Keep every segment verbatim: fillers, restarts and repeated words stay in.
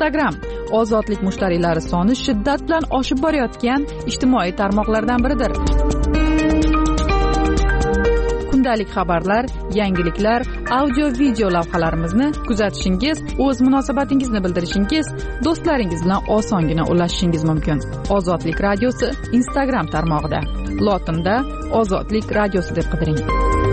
Instagram ozodlik mushtariylari soni shiddat bilan oshib borayotgan ijtimoiy tarmoqlardan biridir. Kundalik xabarlar, yangiliklar, audio-video lavhalarimizni kuzatishingiz, o'z munosabatingizni bildirishingiz, do'stlaringiz bilan osongina ulashishingiz mumkin. Ozodlik radiosi Instagram tarmog'ida. Lotinda Ozodlik radiosi deb qidiring.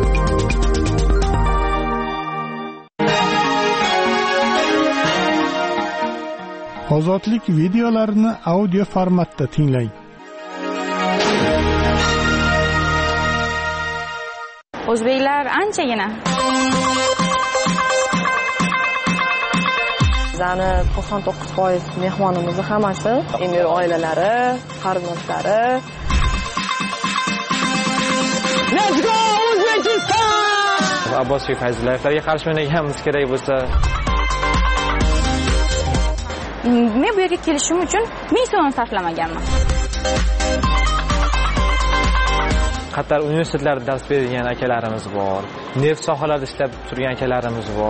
Ozodlik videolarini audio formatda tinglang. O'zbeklar anchagina. Bizani to'qson to'qqiz foiz mehmonimiz hammasi emir oilalari, qarindoshlari. Let's go Uzbekistan! Abbosiy Fayzullayevlarga qarshi o'ynagimiz kerak bo'lsa, men bu yerga kelishim uchun ming so'm sarflamaganman. Qatar universitetlarida dars bergan akalarimiz bor. Neft sohalarida ishlab turgan akalarimiz bor.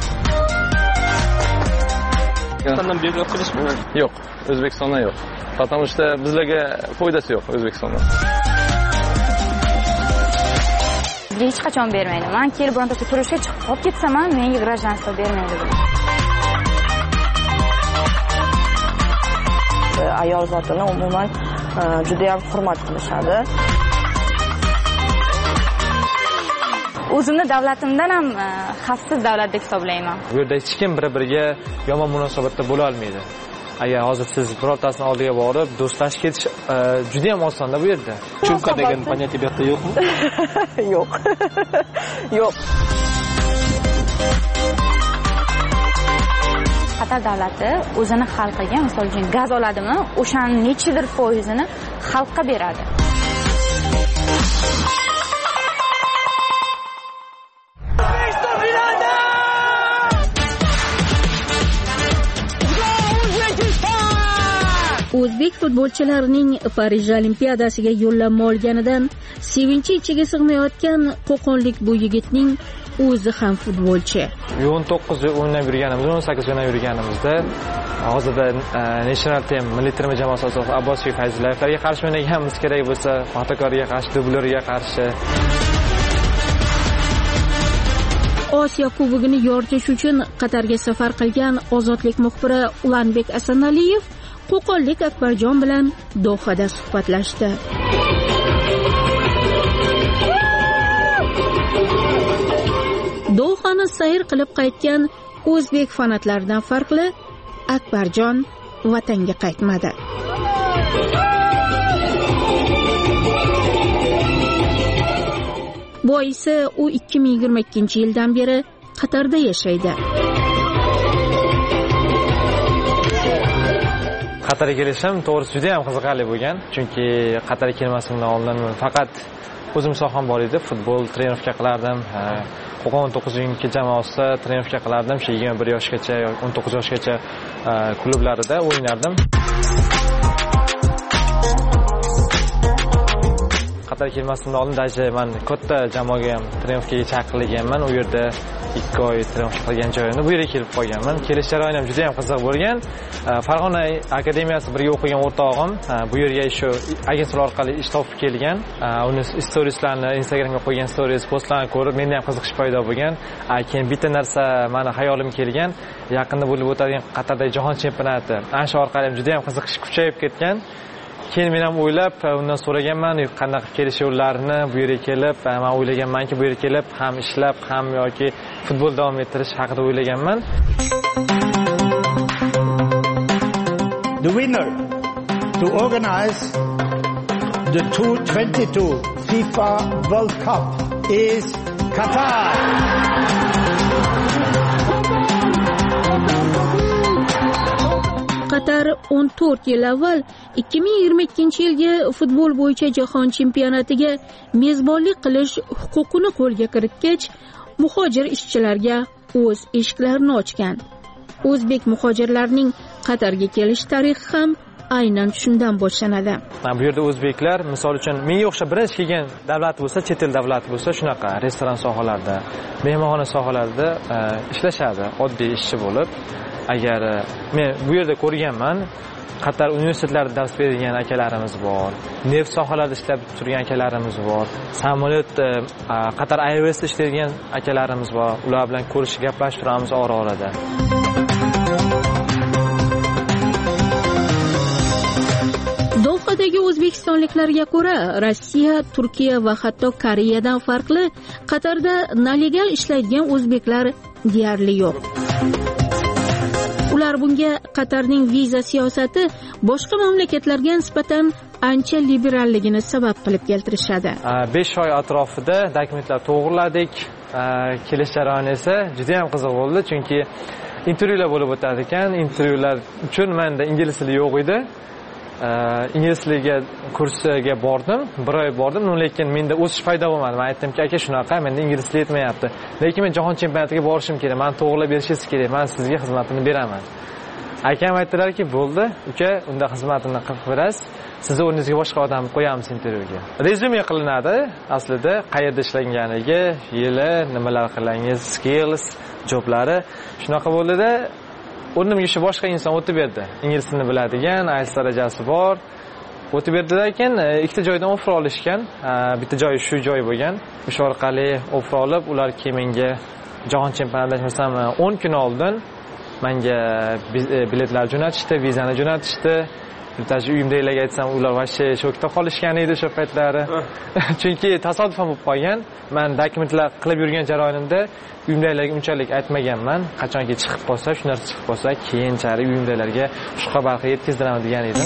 O'zbekistondan buyurtma qilishmi? Yo'q, O'zbekistondan yo'q. Потому что bizlarga foydasi yo'q O'zbekistondan. Bizga hech qachon bermaydi. Men kelib birontasi turishga chiqib qolib ketsam, menga grajdanstvo bermaydi. Ayol zotini umuman juda ham hurmat qilishadi. O'zimni davlatimdan ham xavfsiz davlat deb hisoblayman. Bu yerda hech kim bir-biriga yomon munosabatda bo'la olmaydi. Agar hozir siz birortasini oldiga borib, do'stlash ketish juda ham osonda bu yerda. Chunka degan понятие bu yerda yo'qmi? Yo'q. Yo'q. Qatar davlati o'zini xalqiga, misol uchun gaz oladimi, o'shaning nechidir foizini xalqqa beradi. O'zbek futbolchilarining Parij Olimpiadasiga yo'llanma olganidan sevinchi ichiga sig'mayotgan qo'qonlik bu yigitning o'zi ham futbolchi. o'n to'qqiz o'ynab yurganimizda, o'n sakkiz o'ynab yurganimizda hozirda National Team milliy terma jamoasi a'zosi Abbosiy Fayzullayevlarga qarshi o'ynaganimiz kerak bo'lsa, Paxtakorga qarshi, Dublyorga qarshi. Osiyo Kubogini yoritish uchun Qatarga safar qilgan ozodlik muxbiri Ulanbek Asanaliyev qo'qonlik Akbarjon bilan Dohada suhbatlashdi. Dohani sayr qilib qaytgan o'zbek fanatlaridan farqli, Akbarjon vatanga qaytmadi. Boisi u ikki ming yigirma ikkinchi yildan beri Qatarda yashaydi. Qatarga kelishim to'g'risi juda ham qiziqarli bo'lgan, chunki Qatarga kelmasimdan oldin faqat o'zim soham bor edi, futbol trenerovka qilardim. Qo'qon o'n to'qqizinchi jamoasida trenerovka qilardim, shu yigirma bir yoshgacha, o'n to'qqiz yoshgacha klublarida o'ynardim. Qatarga kelmasimdan oldin daje men katta jamoaga ham trenerovkaga chaqirilganman. U yerda ikki oy trenerovka qilgan joyimda bu yerga kelib qolganman. Kelish jarayoni ham juda ham qiziq bo'lgan. Farg'ona akademiyasi birga o'qigan o'rtog'im bu yerga shu agentlik orqali ish topib kelgan. Uni storieslarini Instagramga qo'ygan stories postlarini ko'rib, menda ham qiziqish paydo bo'lgan. Keyin bitta narsa meni hayolim kelgan. Yaqinda bo'lib o'tadigan Qatardagi jahon chempionati. Ana shu orqali ham juda ham qiziqish kuchayib ketgan. Keyin men ham o'ylab, undan so'raganman, qanday qilib kelish yo'llarini, bu yerga kelib, men o'ylaganmanki, bu yerga kelib ham ishlab, ham yoki futbol davom ettirish haqida o'ylaganman. The winner to organize the two thousand twenty-two FIFA World Cup is Qatar. Qatar o'n to'rt yil avval ikki ming yigirma ikkinchi yilgi futbol bo'yicha jahon chempionatiga mezbonlik qilish huquqini qo'lga kiritgach, muhojir ishchilarga o'z eshiklarini ochgan. O'zbek muhojirlarning Qatarga kelish tarixi ham aynan shundan boshlanadi. Bu yerda o'zbeklar, misol uchun menga o'xshab birinchi kelgan davlat bo'lsa, chet el davlati bo'lsa, shunaqa restoran sohalarida, mehmonxona sohalarida ishlashadi, oddiy ishchi bo'lib. Agar men bu yerda ko'rganman, Qatar universitetlarida dars bergan akalarimiz bor, neft sohalarida ishlab turgan akalarimiz bor, samolyot Qatar Airways'da ishlaydigan akalarimiz bor. Ular bilan ko'rishib gaplashib turamiz ora-orada. Dohadagi o'zbekistonliklarga ko'ra, Rossiya, Turkiya va hatto Koreyadan farqli Qatarda nalegal ishlaydigan o'zbeklar deyarli yo'q. Ular bunga Qatarning viza siyosati boshqa mamlakatlarga nisbatan ancha liberalligini sabab qilib keltirishadi. besh oy atrofida dokumentlar to'g'irladik. Kelish jarayoni esa juda ham qiziq bo'ldi, chunki intervyular bo'lib o'tar ekan. Intervyular uchun menda ingliz tili yo'q edi. Ingliz tiliga kursiga bordim, bir oy bordim, lekin menda o'sish paydo bo'lmadi. Men aytdimki, aka shunaqa, menda ingliz tili yetmayapti. Lekin men jahon chempionatiga borishim kerak, meni to'g'rilab berishingiz kerak, men sizga xizmatini beraman. Akam aytdilarki, bo'ldi, uka, unda xizmatini qilib berasiz. Sizni o'rningizga boshqa odam qo'yamiz intervyuga. Rezyume qilinadi, aslida qayerda ishlaganligi, yili, nimalar qilgansiz, skills, joblari shunaqa bo'ldi-da, o'rnimga shu boshqa inson o'tib berdi. Ingliz tilini biladigan, I E L T S darajasi bor. O'tib berdilar ekan, ikkita joydan offer olishgan. Bitta joyi shu joy bo'lgan. O'sha orqali offer olib, ular keyin menga jahon chempionatidan o'n kun oldin menga biletlar jo'natishdi, vizani jo'natishdi. Bittachi uyimdagilarga aytsam, ular vashshe shokda qolishgan edi o'sha paytlari. Chunki tasodifan bo'lib qolgan. Men dokumentlar qilib yurgan jarayonimda uyimdagilarga unchalik aytmaganman. Qachonki chiqib qolsa, shu narsa chiqib qolsa, keyinchalik uyimdagilarga shu xabarni yetkaziraman degan edim.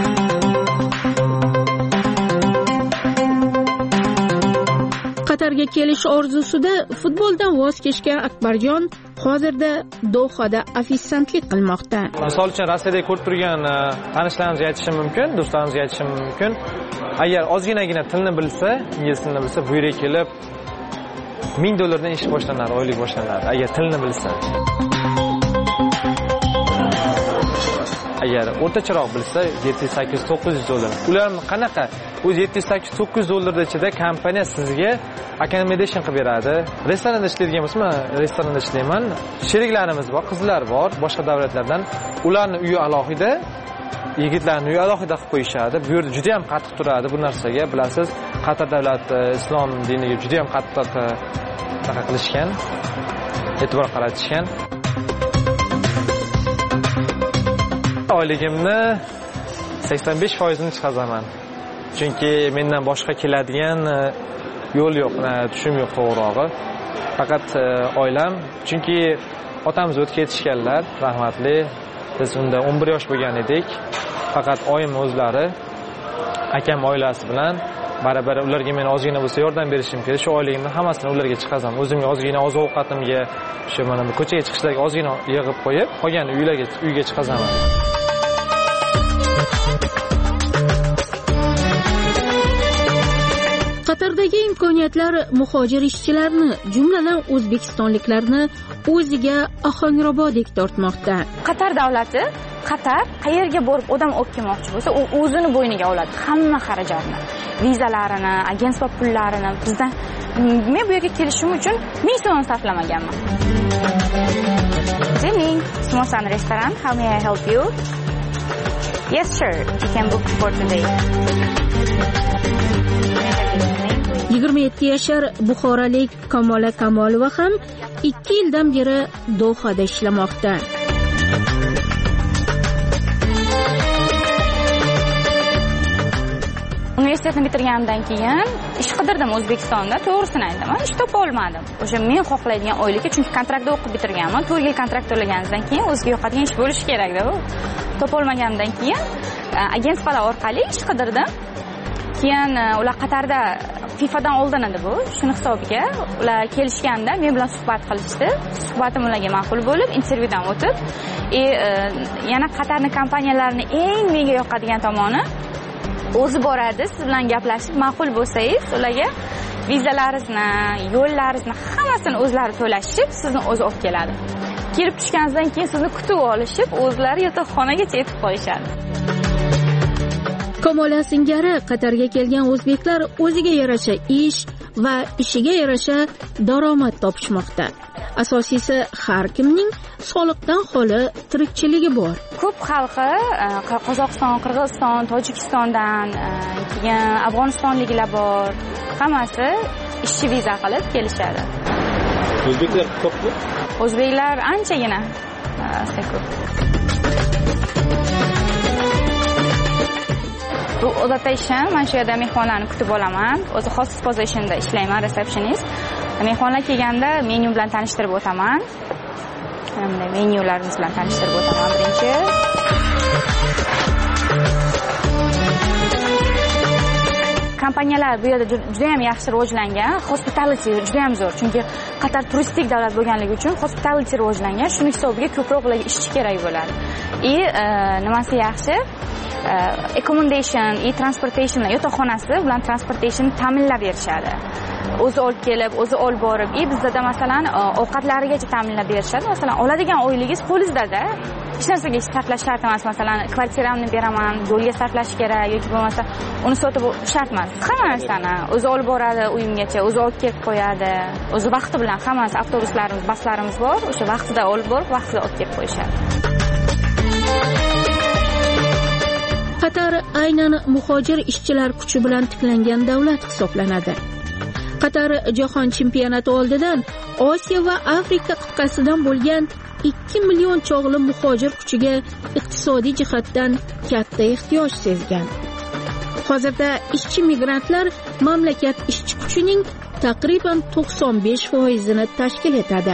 Qatarga kelish orzusida futboldan voz kechgan Akbarjon hozirda Dohada ofitsiantlik qilmoqda. Misol uchun Rossiyada ko'rib turgan tanishlarimizga aytishim mumkin, do'stlarimizga aytishim mumkin. Agar ozginagina tilni bilsa, ingliz tilini bilsa, bu yerga kelib ming dollardan ish boshlanadi, oylik boshlanadi. Agar tilni bilsa. Agar o'rtacharoq bilsa, yetti yuz sakkiz to'qqiz yuz dollar. Ularni qanaqa? O'z yetti yuz sakkiz to'qqiz yuz dollar ichida kompaniya sizga accommodation qilib beradi. Restoranda ishlaydigan bo'lsa, men restoranda ishlayman. Sheriklarimiz bor, qizlar bor, boshqa davlatlardan. Ularning uyi alohida, yigitlarning uyi alohida qilib qo'yishadi. Bu yerda juda ham qattiq turadi bu narsaga. Bilasiz, Qatar davlati islom diniga juda ham qattiq taqa qilishgan, e'tibor qaratishgan. Oyligimni sakson besh foizini chiqazaman. Chunki mendan boshqa keladigan yo'l yo'q, tushum yo'q to'g'rirog'i. Faqat oilam, chunki otamiz o'tib ketishganlar, rahmatli. Biz unda o'n bir yosh bo'lgan edik. Faqat oyim o'zlari, akam oilasi bilan barabar ularga men ozgina bo'lsa yordam berishim kerak. Shu oyligimni hammasini ularga chiqazaman. O'zimga ozgina oziq-ovqatimga, shu mana bu ko'chaga chiqishlarga ozgina yig'ib qo'yib, qolgan uylarga uyga chiqazaman. Qatardagi imkoniyatlar muhojir ishchilarni, jumladan o'zbekistonliklarni o'ziga ohangrobodek tortmoqda. Qatar davlati Qatar qayerga borib odam olib kelmoqchi bo'lsa, u o'zini bo'yniga oladi hamma xarajatni, vizalarini, agentство pullarini. Bizdan men bu yerga kelishim uchun ming so'm sarflamaganman. Zining, Smosan restaurant, how may I help you? Yes, sure. You can book for today. yigirma yetti yashar buxorolik Kamola Kamolova ham ikki yildan beri Dohada ishlamoqda. Universitetni bitirgandan keyin ish qidirdim O'zbekistonda, to'g'risini aytaman, ish topa olmadim. O'sha men xohlaydigan oylikka, chunki kontraktda o'qib bitirganman. to'rt yil kontrakt to'lagandan keyin o'ziga yoqadigan ish bo'lishi kerak-da u. Topa olmagandan keyin agentstvalar orqali ish qidirdim. Keyin ular Qatarda FIFAdan oldin edi bu. Shuni hisobiga ular kelishganda men bilan suhbat qilishdi. Suhbatim ularga ma'qul bo'lib, intervyudan o'tib, e, yana Qatarning kompaniyalarini eng menga yoqadigan tomoni o'zi boradi, siz bilan gaplashib, ma'qul bo'lsangiz, ularga vizalaringizni, yo'llaringizni hammasini o'zlari to'lashib, sizni o'zi olib keladi. Kelib tushganingizdan keyin sizni kutib olishib, o'zlari yotoqxonagacha yetib qo'yishadi. Kamola singari Qatarga kelgan o'zbeklar o'ziga yarasha ish va ishiga yarasha daromad topishmoqda. Asosiysi har kimning soliqdan xoli tirikchiligi bor. Ko'p xalqi Qozog'iston, Qirg'iziston, Tojikistondan, keyin Afg'onistonliklar bor. Hammasi ishchi viza qilib kelishadi. O'zbeklar ko'pmi? O'zbeklar anchagina. Ko'p. Bu odatda ishim, men shu yerda mehmonlarni kutib olaman. O'zi hosting positionda ishlayman, receptionist. Mehmonlar kelganda menyu bilan tanishtirib o'taman. Hamda menyularimiz bilan tanishtirib o'taman birinchi. Kompaniyalar bu yerda juda ham yaxshi rivojlangan, hospitality juda ham zo'r. Chunki Qatar turistik davlat bo'lganligi uchun hospitality rivojlangan, shuning hisobiga ko'proq ularga ishchi kerak bo'ladi. И nimasi yaxshi? Accommodation, и transportation, yotoqxonasi bilan transportation ta'minlab berishadi. O'zi olib kelib, o'zi olib borib, и bizda masalan ovqatlarigacha ta'minlab berishadi. Masalan, oladigan oyligingiz qo'lingizda-da. Hech narsaga sarflash shart emas. Masalan, kvartiramni beraman, yo'lga sarflash kerak yoki bo'lmasa uni sotib shart emas. Hamma narsani o'zi olib boradi uyimgacha, o'zi olib kelib qo'yadi. O'zi vaqti bilan hammasi, avtobuslarimiz, baslarimiz bor. O'sha vaqtida olib borib, vaqtida olib kelib qo'yishadi. Qatar aynan muhojir ishchilar kuchi bilan tiklangan davlat hisoblanadi. Qatar jahon chempionati oldidan Osiyo va Afrika qit'asidan bo'lgan ikki million chog'li muhojir kuchiga iqtisodiy jihatdan katta ehtiyoj sezgan. Hozirda ishchi migrantlar mamlakat ishchi kuchining taqriban to'qson besh foizini tashkil etadi.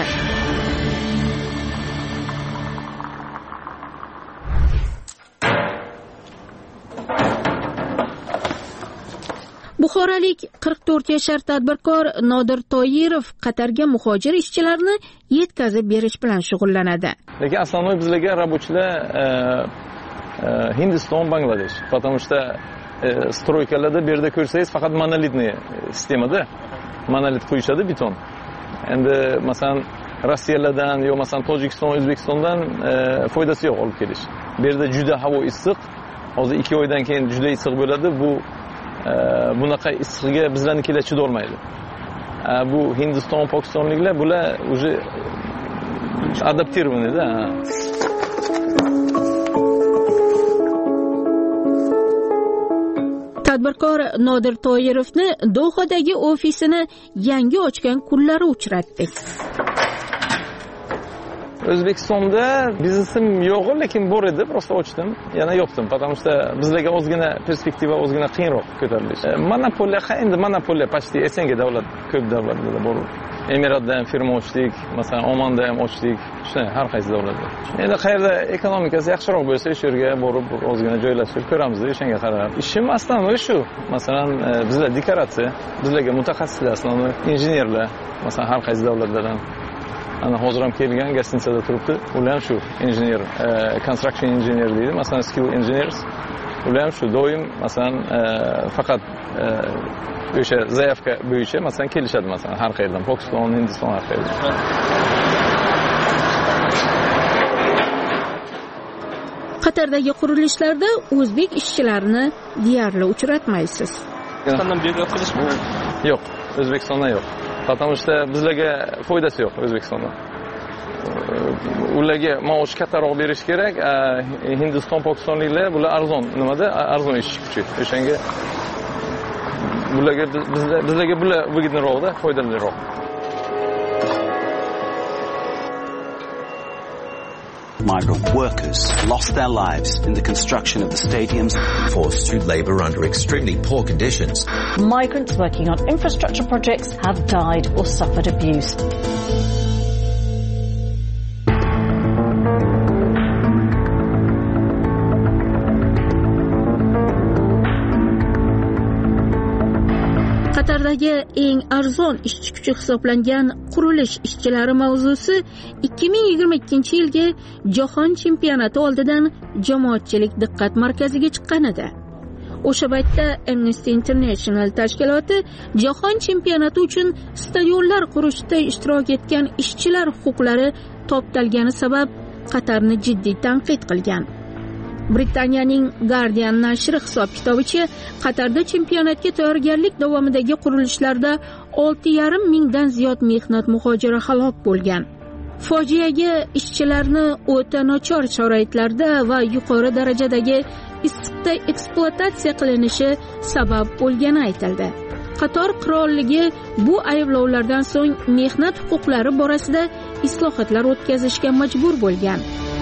Buxorolik qirq to'rt yashar tadbirkor Nodir Toyirov Qatarga muhojir ishchilarni yetkazib berish bilan shug'ullanadi. Lekin asosiy bizlarga rabochilar Hindiston, Bangladesh. Потому что stroykalarda bu yerda ko'rsangiz faqat monolitniy sistemada monolit qo'yishadi beton. Endi masalan Rossiyalardan yo masalan Tojikiston, O'zbekistondan foydasi yo'q olib kelish. Bu yerda juda havo issiq. Hozir ikki oydan keyin juda issiq bo'ladi. Bu bunaqa issiqga bizlarnikilar chidolmaydi. Bu Hindiston, Pokistonliklar bular уже adaptirованныйda. Tadbirkor Nodir Toyirovni Dohadagi ofisini yangi ochgan kunlari uchratdik. O'zbekistonda biznesim yo'q, lekin bor edi, prosta ochdim, yana yopdim. Потому что bizlarga ozgina perspektiva, ozgina qiyinroq ko'tarilish. Monopoliya, endi monopoliya почти S N G davlat, ko'p davlatlarda bor. Emiratda ham firma ochdik, masalan Omonda ham ochdik, shunday har qaysi davlatda. Endi qayerda ekonomikasi yaxshiroq bo'lsa, o'sha yerga borib ozgina joylashib ko'ramiz, o'shanga qarab. Ishim aslan shu. Masalan, bizlar dekoratsiya, bizlarga mutaxassislar, aslan injenerlar, masalan har qaysi davlatlardan ana hozir ham kelgan gostinitsada turibdi. Ular ham shu injener, construction engineer deydi, masalan skill engineers. Ular ham shu doim masalan faqat o'sha zaявка bo'yicha masalan kelishadi, masalan har qayerdan, Pokiston, Hindiston har qayerdan. Qatardagi qurilishlarda o'zbek ishchilarini deyarli uchratmaysiz. O'zbekistondan buyuk qilishmi? Yo'q, O'zbekistondan yo'q. Потому что bizlarga foydasi yo'q O'zbekistonda. Ularga maosh kattaroq berish kerak. Hindiston, Pokistonliklar bular arzon, nimada? Arzon ish kuchi. O'shanga bularga bizlar bizlarga bular выгодныйroqda, foydaliroq. Migrant workers lost their lives in the construction of the stadiums, forced to labour under extremely poor conditions. Migrants working on infrastructure projects have died or suffered abuse. Qatardagi eng arzon ishchi kuchi hisoblangan qurilish ishchilari mavzusi ikki ming yigirma ikkinchi yilgi jahon chempionati oldidan jamoatchilik diqqat markaziga chiqqan edi. O'sha paytda Amnesty International tashkiloti jahon chempionati uchun stadionlar qurishda ishtirok etgan ishchilar huquqlari toptalgani sabab Qatarni jiddiy tanqid qilgan. Britaniyaning Guardian nashri hisob-kitobicha Qatarda chempionatga tayyorgarlik davomidagi qurilishlarda olti yarim mingdan ziyod mehnat muhojiri halok bo'lgan. Fojiaga ishchilarni o'ta nochor sharoitlarda va yuqori darajadagi issiqda ekspluatatsiya qilinishi sabab bo'lgani aytildi. Qatar qirolligi bu ayblovlardan so'ng mehnat huquqlari borasida islohotlar o'tkazishga majbur bo'lgan.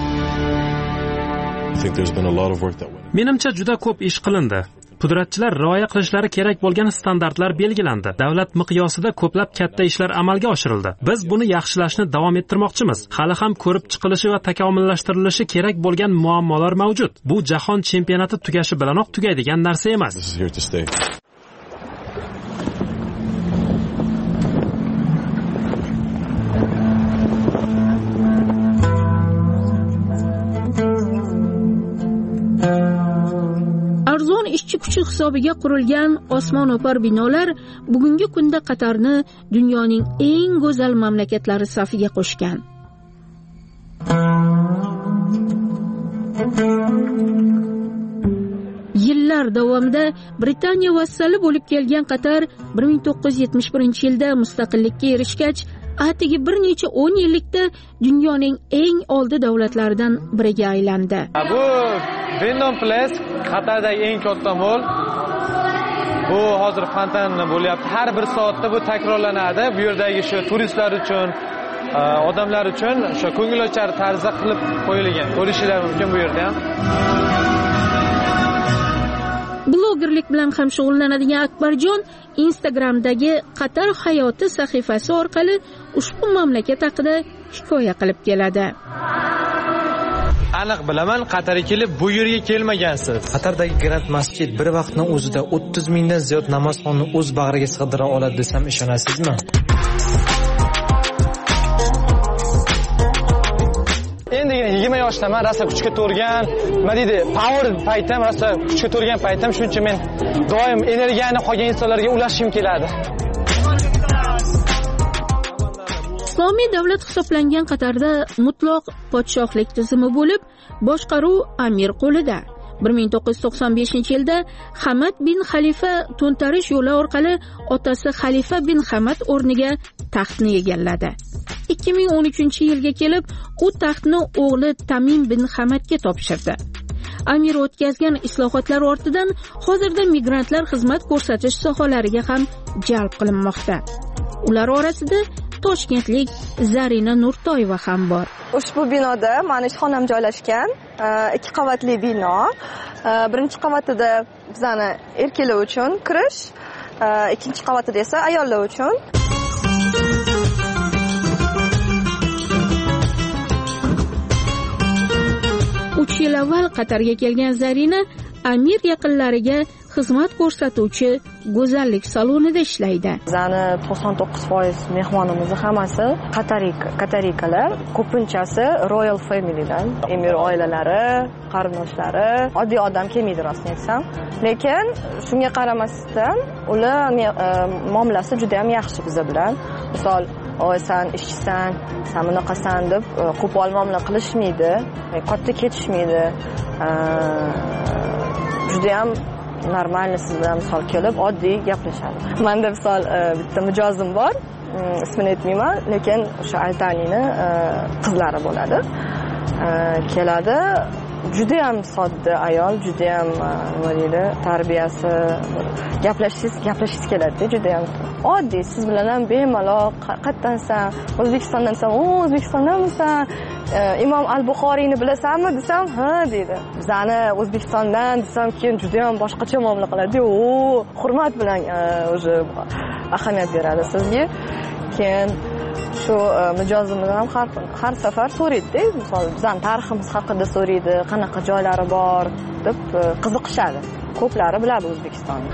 Menimcha juda ko'p ish qilindi. Pudratchilar rioya qilishlari kerak bo'lgan standartlar belgilandi. Davlat miqyosida ko'plab katta ishlar amalga oshirildi. Biz buni yaxshilashni davom ettirmoqchimiz. Hali ham ko'rib chiqilishi va takomillashtirilishi kerak bo'lgan muammolar mavjud. Bu jahon chempionati tugashi bilanoq tugaydigan narsa emas. Arzon ishchi kuchi hisobiga qurilgan osmono'par binolar bugungi kunda Qatarni dunyoning eng go'zal mamlakatlari safiga qo'shgan. Yillar davomida Britaniya vassali bo'lib kelgan Qatar bir ming to'qqiz yuz yetmish birinchi yilda mustaqillikka erishgach, atigi bir necha o'n yillikda dunyoning eng oldi davlatlaridan biriga aylandi. Bu Vendon Place Qatardagi eng katta mol. Bu hozir fontanni bo'lyapti. Har bir soatda bu takrorlanadi. Bu yerdagi shu turistlar uchun, odamlar uchun o'sha ko'ngilochar tarzda qilib qo'yilgan. Ko'rishingiz mumkin bu yerda ham. Blogerlik bilan ham shug'ullanadigan Akbarjon Instagramdagi Qatar hayoti sahifasi orqali ushbu mamlakat haqida hikoya qilib keladi. Aniq bilaman, Qatarga kelib bu yerga kelmagansiz. Qatardagi Grand Masjid bir vaqtning o'zida o'ttiz mingdan ziyod namozxonni o'z bag'riga sig'dira oladi desam ishonasizmi? Endigina yigirma yoshdaman, rosa kuchga to'lgan, nima deydi, power paytim, rosa kuchga to'lgan paytim, shuncha men doim energiyani qolgan insonlarga ulashishim keladi. Islomiy davlat hisoblangan Qatarda mutlaq podshohlik tizimi bo'lib, boshqaruv amir qo'lida. bir ming to'qqiz yuz to'qson beshinchi yilda Hamad bin Xalifa to'ntarish yo'li orqali otasi Xalifa bin Hamad o'rniga taxtni egalladi. ikki ming o'n uchinchi yilga kelib, u taxtni o'g'li Tamim bin Hamadga topshirdi. Amir o'tkazgan islohotlar ortidan hozirda migrantlar xizmat ko'rsatish sohalariga ham jalb qilinmoqda. Ular orasida toshkentlik Zarina Nurtoyeva ham bor. Ushbu binoda mani ishxonam joylashgan, ikki qavatli bino. Birinchi qavatida bizani erkaklar uchun kirish, ikkinchi qavatida esa ayollar uchun. uch yil avval Qatarga kelgan Zarina Amir yaqinlariga xizmat ko'rsatuvchi go'zallik salonida ishlaydi. Bizani to'qson to'qqiz foiz mehmonimizni hammasi qatarik, qatarikalar, ko'pinchasi Royal Family'dan, emir oilalari, qarindoshlari, oddiy odam kelmaydi rostini aytsam. Lekin shunga qaramasdan ular muomalasi juda ham yaxshi biz bilan. Misol, "Oy, sen ishchisan, sen bunaqasan" deb qo'pol muomala qilishmaydi, katta ketishmaydi. Juda ham normalniy siz bilan misol kelib oddiy gaplashadi. Menda misol bitta mijozim bor, ismini aytmayman, lekin o'sha Altanini qizlari bo'ladi. Keladi, juda ham sodda ayol, juda ham nima deydi, tarbiyasi, gaplashishingiz, gaplashingiz keladi, juda ham oddiy, siz bilan ham bemalol, qayerdansan, O'zbekistondansan, "O, O'zbekistondanmisan? Imom al-Buxoriyni bilasanmi?" desam, "Ha" deydi. Bizani O'zbekistondan desam, keyin juda ham boshqacha muomala qiladi. "O, hurmat bilan o'zi ahamiyat beradi sizga." Keyin shu mijozimiz ham har har safar so'raydi-da, misol bizning tariximiz haqida so'raydi, qanaqa joylari bor deb qiziqishadi. Ko'plari biladi O'zbekistonni.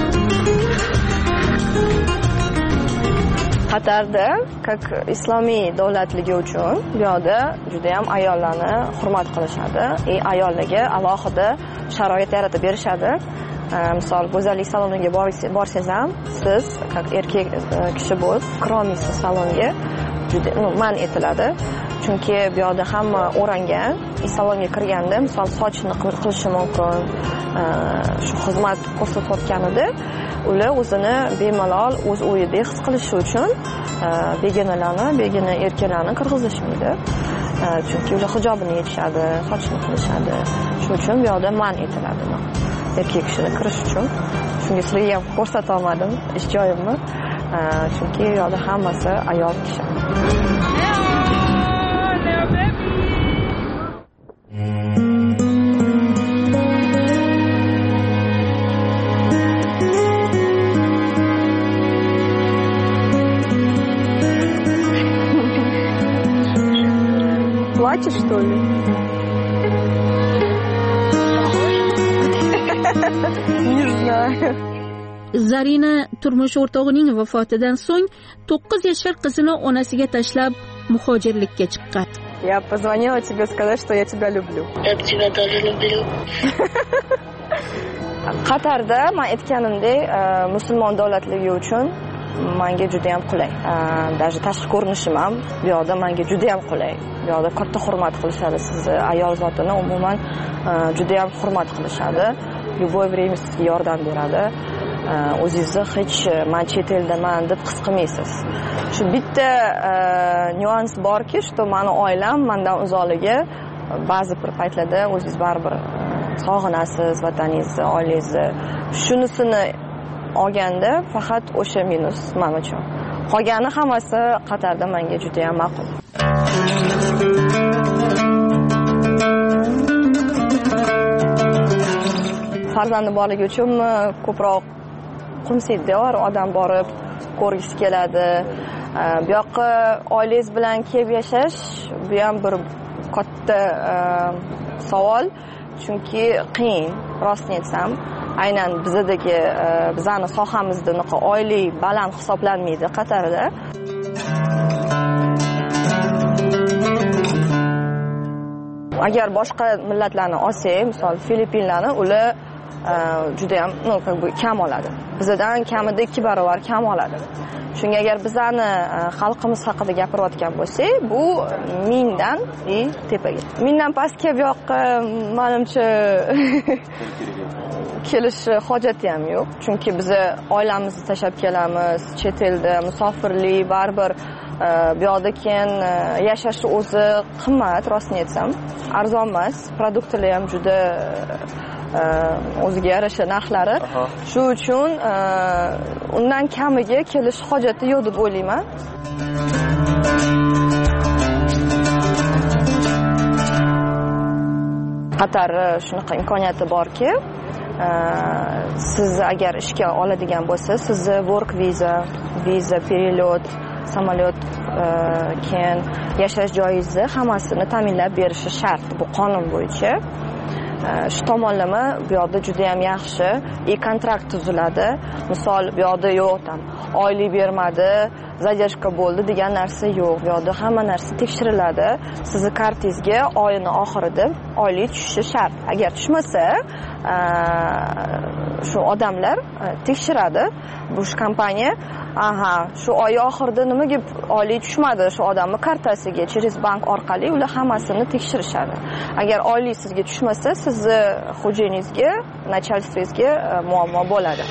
Qatarda, как islomiy davlatligi uchun bu yerda juda ham ayollarni hurmat qilishadi. E ayollarga alohida sharoit yaratib berishadi. Misol go'zallik saloniga borsangiz ham, siz как erkak kishi bo'lib, kirolmaysiz salonga. Juda man etiladi. chunki bu yoqda hamma o'rangan. Salonga kirganda misol sochni qilishi mumkin, shu xizmat ko'rsatayotganida ular o'zini bemalol o'z o'yidek his qilishi uchun begonalarni, begona erkaklarni kirgizishmaydi. Chunki ular hijobini yechishadi, sochini qilishadi. Shuning uchun bu yoqda man etiladi. Erkak kishini kirish uchun. Shunga sizlarga ham ko'rsata olmadim ish joyimni. Chunki bu yoqda hammasi ayol kishi. Плачешь, что ли? Не знаю. Zarina turmush o'rtog'ining vafotidan so'ng to'qqiz yashar qizini onasiga tashlab muhojirlikka chiqqan. Я позвонила тебе сказать, что я тебя люблю. Я тебя тоже люблю. Qatarda men aytganimdek, musulmon davlatligi uchun menga juda ham qulay. Даже tashqi ko'rinishim ham bu yoqda menga juda ham qulay. Bu yoqda katta hurmat qilishadi sizni, ayol zotini umuman juda ham hurmat qilishadi. Любое время sizga yordam beradi. O'zingizni hech men chet eldaman deb his qilmaysiz. Shu bitta nyuans borki, что meni oilam mendan uzoqligi ba'zi bir paytlarda o'zingiz baribir sog'inasiz vataningizni, oilangizni. Shunisini olganda faqat o'sha minus men uchun. Qolgani hammasi Qatarda menga juda ham ma'qul. Farzandi borligi uchun ko'proq qumsidda odam borib ko'rgisi keladi. Bu yoqqa oilangiz bilan kelib yashash bu ham bir katta savol, chunki qiyin, rostini aytsam. Aynan bizdagi bizani sohamizda unaqa oylik baland hisoblanmaydi Qatarda. Agar boshqa millatlarni olsak, misol Filippinlarni, ular juda ham no как бы kam oladi. Bizdan kamida ikki barobar kam oladi. Chunki agar bizani xalqimiz haqida gapirayotgan bo'lsak, bu mingdan и tepaga. Mingdan pastga bu yoqqa menimcha kelish hojati ham yo'q. Chunki biz oilamizni tashlab kelamiz, chet elda musofirlik baribir bu yoqda keyin yashashni o'zi qimmat, rostini aytsam, arzon emas. Produktlar ham juda o'ziga yarasha narxlari. Shu uchun undan kamiga kelish hojati yo'q deb o'ylayman. Qatar shunaqa imkoniyati borki, siz agar ishga oladigan bo'lsangiz, sizni work visa, viza, перелет, samolyot, keyin yashash joyingizni hammasini ta'minlab berishi shart. Bu qonun bo'yicha. Shu tomonlama bu yoqda juda ham yaxshi. E kontrakt tuziladi. Misol bu yoqda yo'q tam oylik bermadi, zadержка bo'ldi degan narsa yo'q. Bu yoqda hamma narsa tekshiriladi. Sizni kartingizga oyning oxirida oylik tushishi shart. Agar tushmasa, shu odamlar tekshiradi. Bu kompaniya, aha, shu oy oxirida nimaga oylik tushmadi shu odamning kartasiga, через bank orqali ular hammasini tekshirishadi. Agar oylik sizga tushmasa, sizni xo'jayiningizga, начальствоingizga muammo bo'ladi.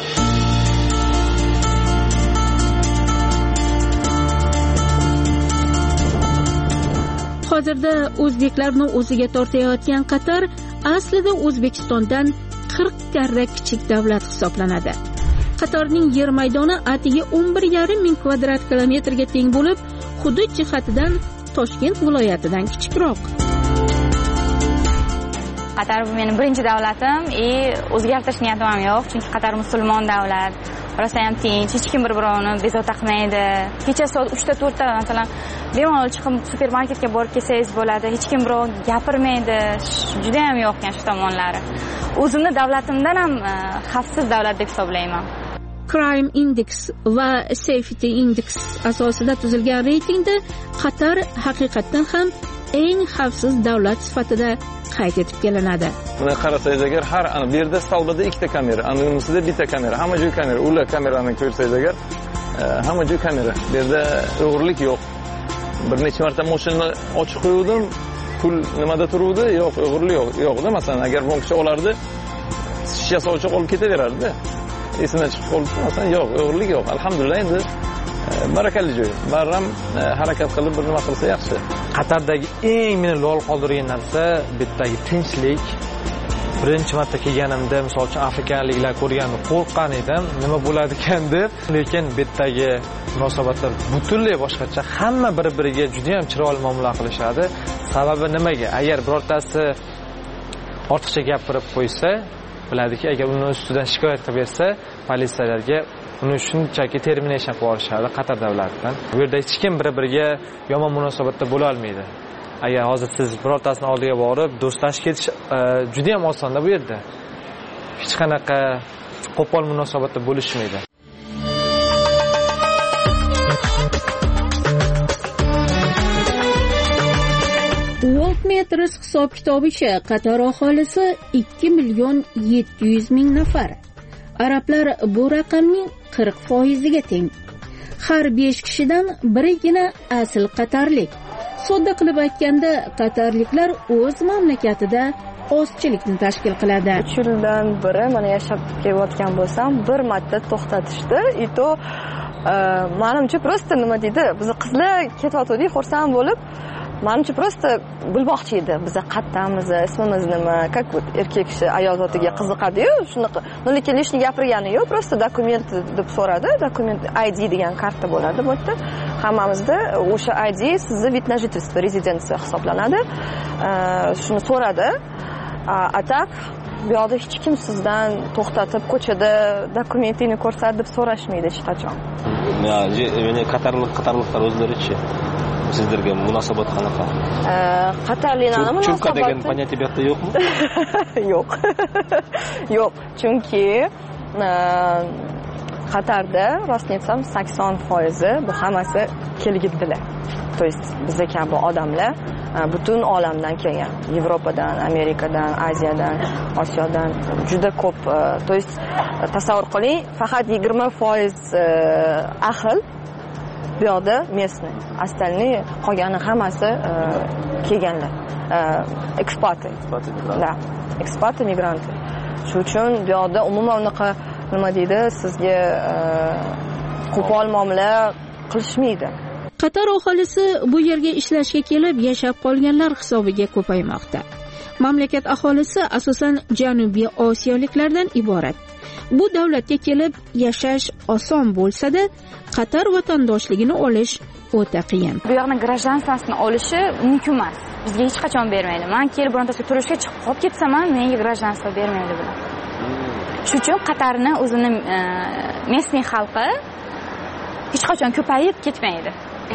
Hozirda o'zbeklarni o'ziga tortayotgan Qatar aslida O'zbekistondan qirq karra kichik davlat hisoblanadi. Qatarning yer maydoni atiga o'n bir yarim ming kvadrat kilometrga teng bo'lib, hudud jihatidan Toshkent viloyatidan kichikroq. Qatar bu mening birinchi davlatim, и o'zgartirish niyatim ham yo'q, chunki Qatar musulmon davlat. Rosa ham tinch, hech kim bir-birovini bezovta qilmaydi. Kecha soat uchta to'rtta masalan bemalol chiqib supermarketga borib kelsangiz bo'ladi. Hech kim birov gapirmaydi. Juda ham yo'qkan shu tomonlari. O'zimni davlatimdan ham xavfsiz davlat deb hisoblayman. Crime Index va Safety Index asosida tuzilgan reytingda Qatar haqiqatan ham eng xavfsiz davlat sifatida qayd etib kelinadi. Buni qarasangiz agar har bu yerda stolbada ikkita kamera, anvisida bitta kamera, hamma joy kamera. Ular kamerani ko'rsangiz agar hamma joy kamera. Bu yerda o'g'irlik yo'q. bir necha marta mashinani ochib qo'yuvdim, pul nimada turuvdi, yo'q, o'g'irlik yo'q, yo'qda. Masalan, agar bir kishi olardi, shishasi ochiq olib ketaverardi. Esimdan chiqib qoldi, masalan, yo'q, o'g'irlik yo'q. Alhamdulillah, endi barakali joy. Barram harakat qilib bir nima qilsa yaxshi. Qatardagi eng meni lol qoldirgan narsa bittagi tinchlik. Birinchi marta kelganimda, misol uchun afrikanliklar ko'rganimda qo'rqqan edim, nima bo'ladi ekan deb. Lekin bittagi munosabatlar butunlay boshqacha. Hamma bir-biriga juda ham chiroyli muomala qilishadi. Sababi nimaga? Agar birortasi ortiqcha gapirib qo'ysa, biladiki, agar uni ustidan shikoyat qilib bersa, politsiyalarga uni shunchaki termination qilib yuborishadi Qatar davlatidan. Bu yerda hech kim bir-biriga yomon munosabatda bo'la olmaydi. Agar hozir siz birortasini oldiga borib, do'stlashib ketish juda ham osonda bu yerda. Hech qanaqa qo'pol munosabatda bo'lishmaydi. Worldmeters hisob-kitobicha Qatar aholisi ikki million yetti yuz ming nafar. Arablar bu raqamning qirq foiziga teng. Har besh kishidan birigina asl qatarlik. Sodda qilib aytganda, qatarliklar o'z mamlakatida ozchilikni tashkil qiladi. uch yildan beri mana yashab kelayotgan bo'lsam, bir marta to'xtatishdi. И то menimcha просто nima deydi, biz qizlar ketayotdik, xursand bo'lib, menimcha просто bilmoqchi edi, biz qattamiz, ismimiz nima, как вот erkak kishi ayol zotiga qiziqadi-yu, shunaqa. Lekin lishni gapirgani yo'q, просто dokument deb so'radi. Dokument I D degan karta bo'ladi bu yerda. Hammamizda o'sha I D sizni vид на жительство, rezidensiya hisoblanadi. Shuni so'radi. A tak bu yoqda hech kim sizdan to'xtatib ko'chada dokumentingni ko'rsat deb so'rashmaydi hech qachon. Ya'ni qatarlik qatarliklar o'zlaricha sizlarga munosabat qanaqa? Qatarliklarning munosabati chunki degan понятие bu yerda yo'qmi? Yo'q. Yo'q, chunki Qatarda rostni aytsam sakson foiz bu hammasi kelgitdilar. То есть bizga kabi odamlar butun olamdan kelgan. Yevropadan, Amerikadan, Aziyadan, Osiyodan juda ko'p. То есть tasavvur qiling, faqat yigirma foiz ahil bu yoqda местный. Остальные qolgani hammasi kelganlar. Ekspaty. Da, ekspaty, migranты. Shuning uchun bu yoqda umuman unaqa nima deydi, sizga qo'pol muomala qilishmaydi. Qatar aholisi bu yerga ishlashga kelib yashab qolganlar hisobiga ko'paymoqda. Mamlakat aholisi asosan Janubiy Osiyoliklardan iborat. Bu davlatga kelib yashash oson bo'lsa-da, Qatar vatandoshligini olish o'ta qiyin. Bu yoqni grajdanstvosini olishi mumkin emas. Bizga hech qachon bermaydi. Men kelib birontasi turishga chiqib qolib ketsam ham menga grajdanstvo bermaydi bular. Shuning uchun Qatarni o'zining местный xalqi hech qachon ko'payib ketmaydi.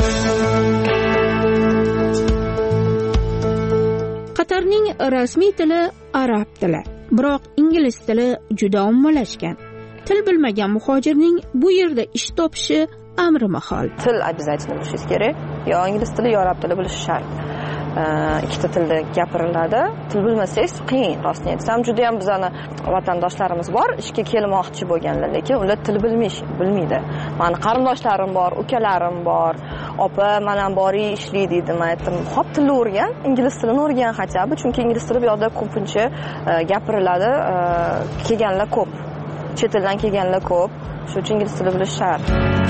Qatarning rasmiy tili arab tili, biroq ingliz tili juda ommalashgan. Til bilmagan muhojirning bu yerda ish topishi amri mahol. Til обязательно bilish kerak. Yo ingliz tili, yo arab tili bilish shart. Ikkita tilda gapiriladi. Til bilmasangiz qiyin. Rostni aytsam, juda ham bizani vatandoshlarimiz bor, ishga kelmoqchi bo'lganlar, lekin ular til bilmish, bilmaydi. Meni qarindoshlarim bor, ukalarim bor. Opa, mana bori ishli deydi. Men aytdim, "Xo'p, tilni o'rgan, ingliz tilini o'rgan xatabi, chunki ingliz tili bu yoqda ko'pincha gapiriladi, kelganlar ko'p. Chet eldan kelganlar ko'p. Shuning uchun ingliz tilini bilish shart."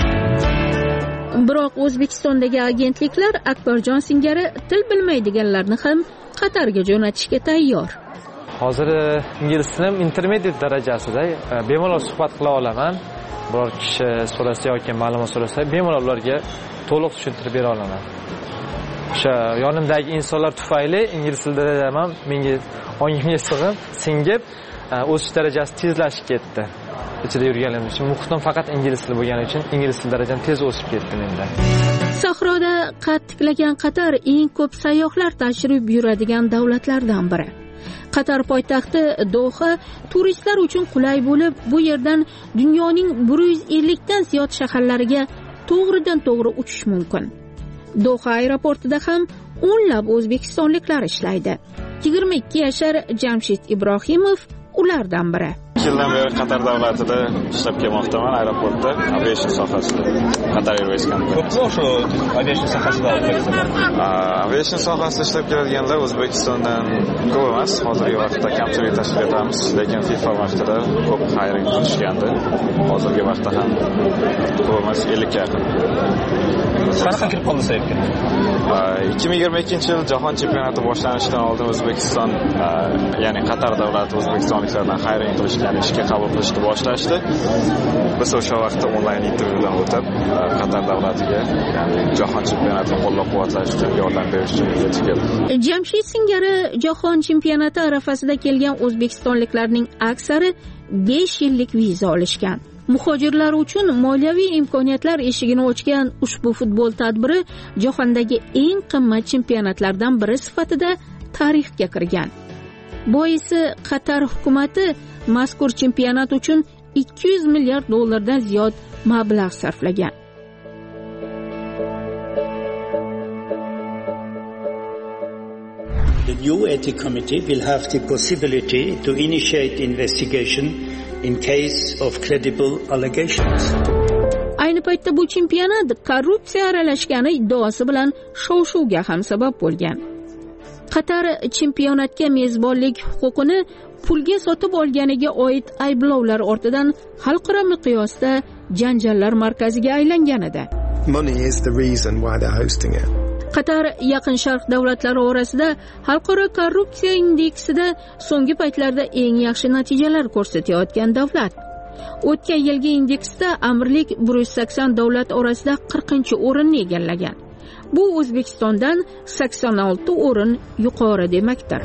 Biroq O'zbekistondagi agentliklar Akbarjon singari til bilmaydiganlarni ham Qatarga jo'natishga tayyor. Hozir ingliz tilim intermediate darajasida, bemalol suhbat qila olaman. Biror kishi so'rasa yoki ma'lumot so'rasa, bemalol ularga to'liq tushuntirib bera olaman. O'sha yonimdagi insonlar tufayli ingliz tilida ham menga ongimga sig'ib, singib, o'sish darajasi tezlashib ketdi. Ichida yurganim uchun muhitim faqat ingliz tili bo'lgani uchun ingliz tili darajam tez o'sib ketdi menda. Sahroda qad tiklagan Qatar eng ko'p sayyohlar tashrif buyuradigan davlatlardan biri. Qatar poytaxti Doha turistlar uchun qulay bo'lib, bu yerdan dunyoning bir yuz ellik dan ziyod shaharlariga to'g'ridan to'g'ri uchish mumkin. Doha aeroportida ham o'nlab o'zbekistonliklar ishlaydi. yigirma ikki yashar Jamshid Ibrohimov ulardan biri. ikki yildan beri Qatar davlatida ishlab kelmoqdaman, aeroportda, aviation sohasida. Qatar Airways kompaniyasi. Ko'pmi shu aviation sohasida O'zbekistonda? Aviation sohasida ishlab keladiganlar O'zbekistondan ko'p emas. Hozirgi vaqtda kamchilik tashkil etamiz, lekin FIFA vaqtida ko'p hiring qilishgandi. Hozirgi vaqtda ham ko'p emas, ellikga yaqin. Qanaqa kirib qoldi saytga? ikki ming yigirma ikkinchi yil jahon chempionati boshlanishidan oldin O'zbekiston, ya'ni Qatar davlati o'zbekistonliklardan hiring qilishga, ya'ni ishga qabul qilishni boshlashdi. Biz o'sha vaqtda onlayn intervyudan o'tib, Qatar davlatiga, ya'ni jahon chempionatini qo'llab-quvvatlash uchun yordam berish uchun yetib keldik. Jamshid singari jahon chempionati arafasida kelgan o'zbekistonliklarning aksari besh yillik viza olishgan. Muhojirlar uchun moliyaviy imkoniyatlar eshigini ochgan ushbu futbol tadbiri jahondagi eng qimmat chempionatlardan biri sifatida tarixga kirgan. Boisi Qatar hukumati mazkur chempionat uchun ikki yuz milliard dollardan ziyod mablag' sarflagan. The new ethics committee will have the possibility to initiate investigation in case of credible allegations. Ayni paytda bu chempionat korrupsiya aralashgani iddaosi bilan shov-shuvga ham sabab bo'lgan. Qatar chempionatga mezbonlik huquqini pulga sotib olganiga oid ayblovlar ortidan xalqaro miqyosda janjallar markaziga aylangan edi. Money is the reason why they're hosting it. Qatar Yaqin Sharq davlatlari orasida xalqaro korrupsiya indeksida so'nggi paytlarda eng yaxshi natijalar ko'rsatayotgan davlat. O'tgan yilgi indeksda amirlik bir yuz sakson davlat orasida qirqinchi o'rinni egallagan. Bu O'zbekistondan sakson olti o'rin yuqori demakdir.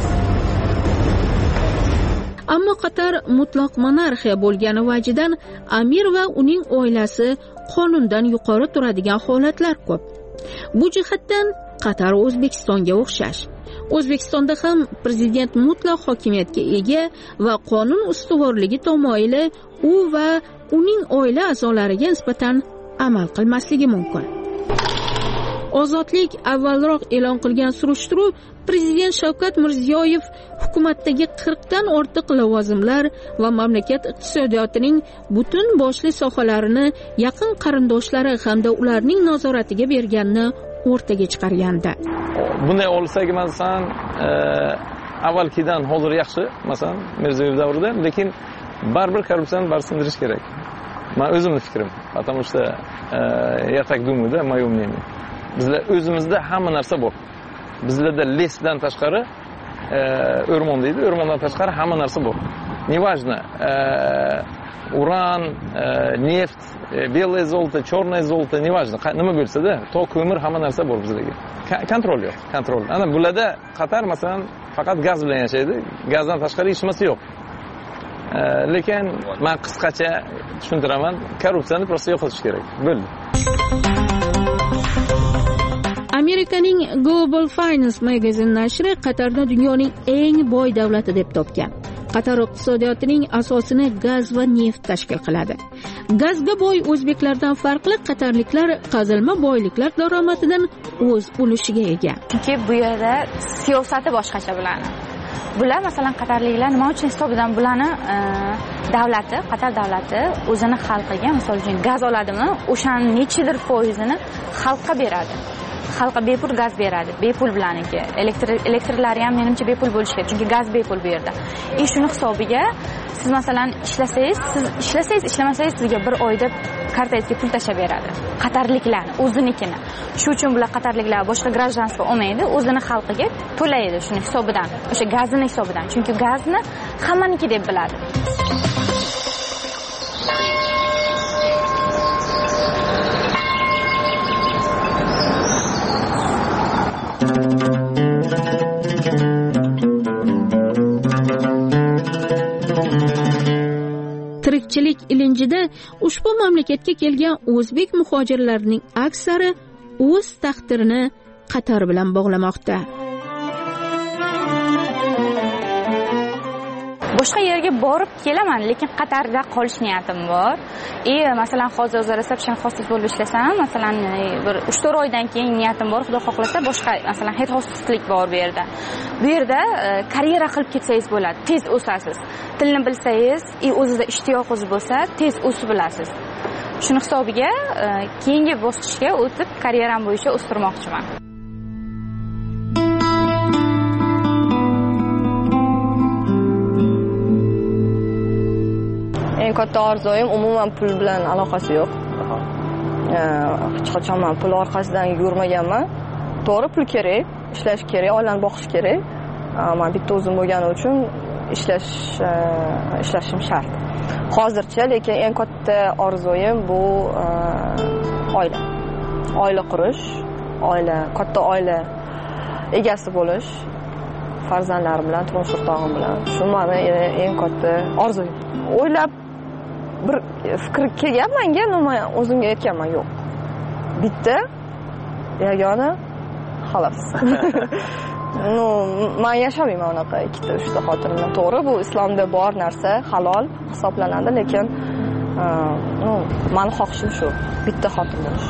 Ammo Qatar mutlaq monarxiya bo'lgani vajidan amir va uning oilasi qonundan yuqori turadigan holatlar ko'p. Bu jihatdan Qatar O'zbekistonga o'xshash. O'zbekistonda ham prezident mutlaq hokimiyatga ega va qonun ustuvorligi tamoyili u va uning oila a'zolariga nisbatan amal qilmasligi mumkin. Ozodlik avvalroq e'lon qilgan surishtiruv prezident Shavkat Mirziyoyev hukumatdagi qirq dan ortiq lavozimlar va mamlakat iqtisodiyotining butun boshli sohalarini yaqin qarindoshlari hamda ularning nazoratiga berganini o'rtaga chiqargandi. Bunday olsak, masalan, avvalgidan hozir yaxshi, masalan, Mirziyoyev davrida, lekin baribir korrupsiyani bari sindirish kerak. Men o'zimning fikrim, потому что я так думаю, да, мое мнение. Bizlar o'zimizda hamma narsa bor. Bizlarda lesdan tashqari o'rmon deydi, o'rmondan tashqari hamma narsa bor. Неважно, uran, neft, белое золото, черное золото, неважно, nima bo'lsa-da, to ko'mir hamma narsa bor bizlarga. Kontrol yo'q, kontrol. Ana bularda Qatar masalan faqat gaz bilan yashaydi, gazdan tashqari hech narsa yo'q. Lekin men qisqacha tushuntiraman, korrupsiyani prosta yo'qotish kerak. Bo'ldi. Amerikaning Global Finance magazin nashri Qatarni dunyoning eng boy davlati deb topgan. Qatar iqtisodiyotining asosini gaz va neft tashkil qiladi. Gazga boy o'zbeklardan farqli qatarliklar qazilma boyliklar daromadidan o'z ulushiga ega. Chunki bu yerda siyosati boshqacha bularni. Bular masalan qatarliklar nima uchun hisobidan bularni davlati, Qatar davlati o'zini xalqiga, misol uchun gaz oladimi, o'shaning nechidir foizini xalqqa beradi. Xalqqa bepul gaz beradi, bepul bilaniki. Elektr elektrlari ham menimcha bepul bo'lishi kerak, chunki gaz bepul bu yerda. E shuni hisobiga siz masalan ishlasangiz, siz ishlasangiz, ishlamasangiz sizga bir oyda kartangizga pul tashab beradi. Qatarliklarni o'zinikini. Shu uchun bular qatarliklar boshqa grajdanstvo olmaydi, o'zini xalqiga to'laydi shuni hisobidan, o'sha gazini hisobidan. Chunki gazni hammaniki deb biladi. Tirikchilik ilinjida ushbu mamlakatga kelgan o'zbek muhojirlarining aksari o'z taqdirini Qatar bilan bog'lamoqda. boshqa yerga borib kelaman, lekin Qatarda qolish niyatim bor. E, masalan, hozir o'zaro reseption hostes bo'lib ishlasam, masalan, bir uch to'rt oydan keyin niyatim bor, Xudo xohlasa boshqa, masalan, head hosteslik bor bu yerda. Bu yerda karyera qilib ketsangiz bo'ladi, tez o'sasiz. Tilni bilsangiz, e, o'zingizda ishtiyoqingiz bo'lsa, tez o'sib bilasiz. Shuni hisobiga keyingi bosqichga o'tib karyeram bo'yicha o'stirmoqchiman. Eng katta orzuim umuman pul bilan aloqasi yo'q. Hech qachon men pul orqasidan yurmaganman. To'g'ri, pul kerak, ishlash kerak, oilani boqish kerak. Men bitta o'zim bo'lganim uchun ishlash ishlashim shart. Hozircha, lekin eng katta orzuim bu oila. Oila qurish, oila, katta oila egasi bo'lish, farzandlarim bilan, turmush o'rtog'im bilan. Shu meni eng katta orzuyim. O'ylab bir fikr kelgan menga, nima o'zimga aytganman, yo'q. Bitta yagona xolos. No, men yashamayman unaqa ikkita, uchta xotinimdan. To'g'ri, bu islomda bor narsa, halol hisoblanadi, lekin no, men xohishim shu, bitta xotin bo'lish.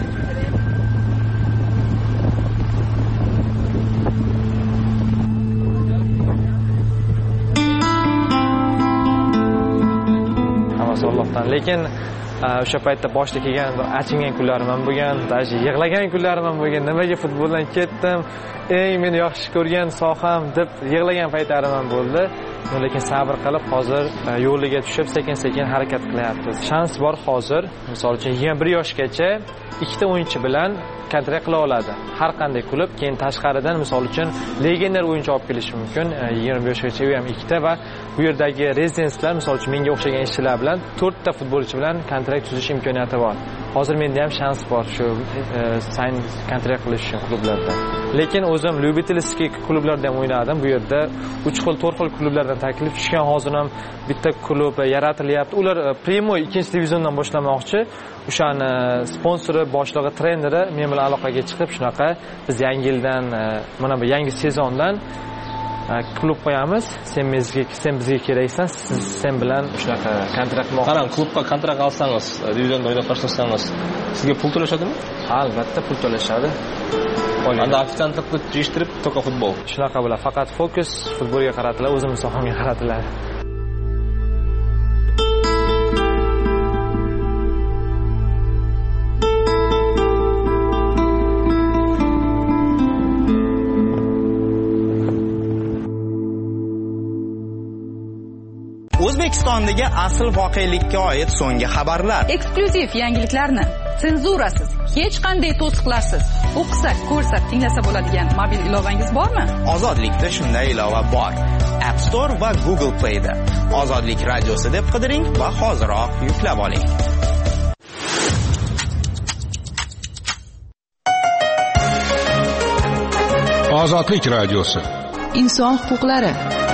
Allohdan. Lekin o'sha paytda boshda kelgan achingan kunlarim ham bo'lgan, даже yig'lagan kunlarim ham bo'lgan. Nimaga futboldan ketdim? Eng meni yaxshi ko'rgan soham deb yig'lagan paytlarim ham bo'ldi. Lekin sabr qilib hozir yo'liga tushib sekin-sekin harakat qilyapmiz. Shans bor hozir. Misol uchun yigirma bir yoshgacha ikkita o'yinchi bilan kontrakt qila oladi. Har qanday klub keyin tashqaridan misol uchun legioner o'yinchi olib kelish mumkin. yigirma bir yoshgacha u ham ikkita va bu yerdagi rezidenslar misol uchun menga o'xshagan ishchilar bilan to'rtta futbolchi bilan kontrakt tuzish imkoniyati bor. Hozir menda ham shans bor shu sign kontrakt qilish uchun klublarda. Lekin o'zim lyubitelskiy klublarda ham o'ynadim. Bu yerda uch xil, to'rt xil klublardan taklif tushgan. Hozir ham bitta klub yaratilyapti. Ular Primoy ikkinchi diviziondan boshlamoqchi. O'shani sponsori, boshlig'i, treneri men bilan aloqaga chiqib, shunaqa biz yangi yildan, mana bu yangi sezondan klub qo'yamiz. Sen bizga, sen bizga keraksan, siz sen bilan shunaqa kontrakt qilmoqchi. Qarang, klubga kontrakt olsangiz, divizionda o'ynab boshlasangiz, sizga pul to'lashadimi? Albatta pul to'lashadi. Anda ofitsiantlikni yig'ishtirib, to'qa futbol. Shunaqa bo'ladi. Faqat fokus futbolga qaratiladi, o'zim sohamga qaratiladi. O'zbekistondagi asl voqelikka oid so'nggi xabarlar. Eksklyuziv yangiliklarni senzurasiz, hech qanday to'siqlarsiz o'qisak, ko'rsak, tinglasa bo'ladigan mobil ilovangiz bormi? Ozodlikda shunday ilova bor. App Store va Google Play da. Ozodlik radiosi deb qidiring va hoziroq yuklab oling. Ozodlik radiosi. Inson huquqlari.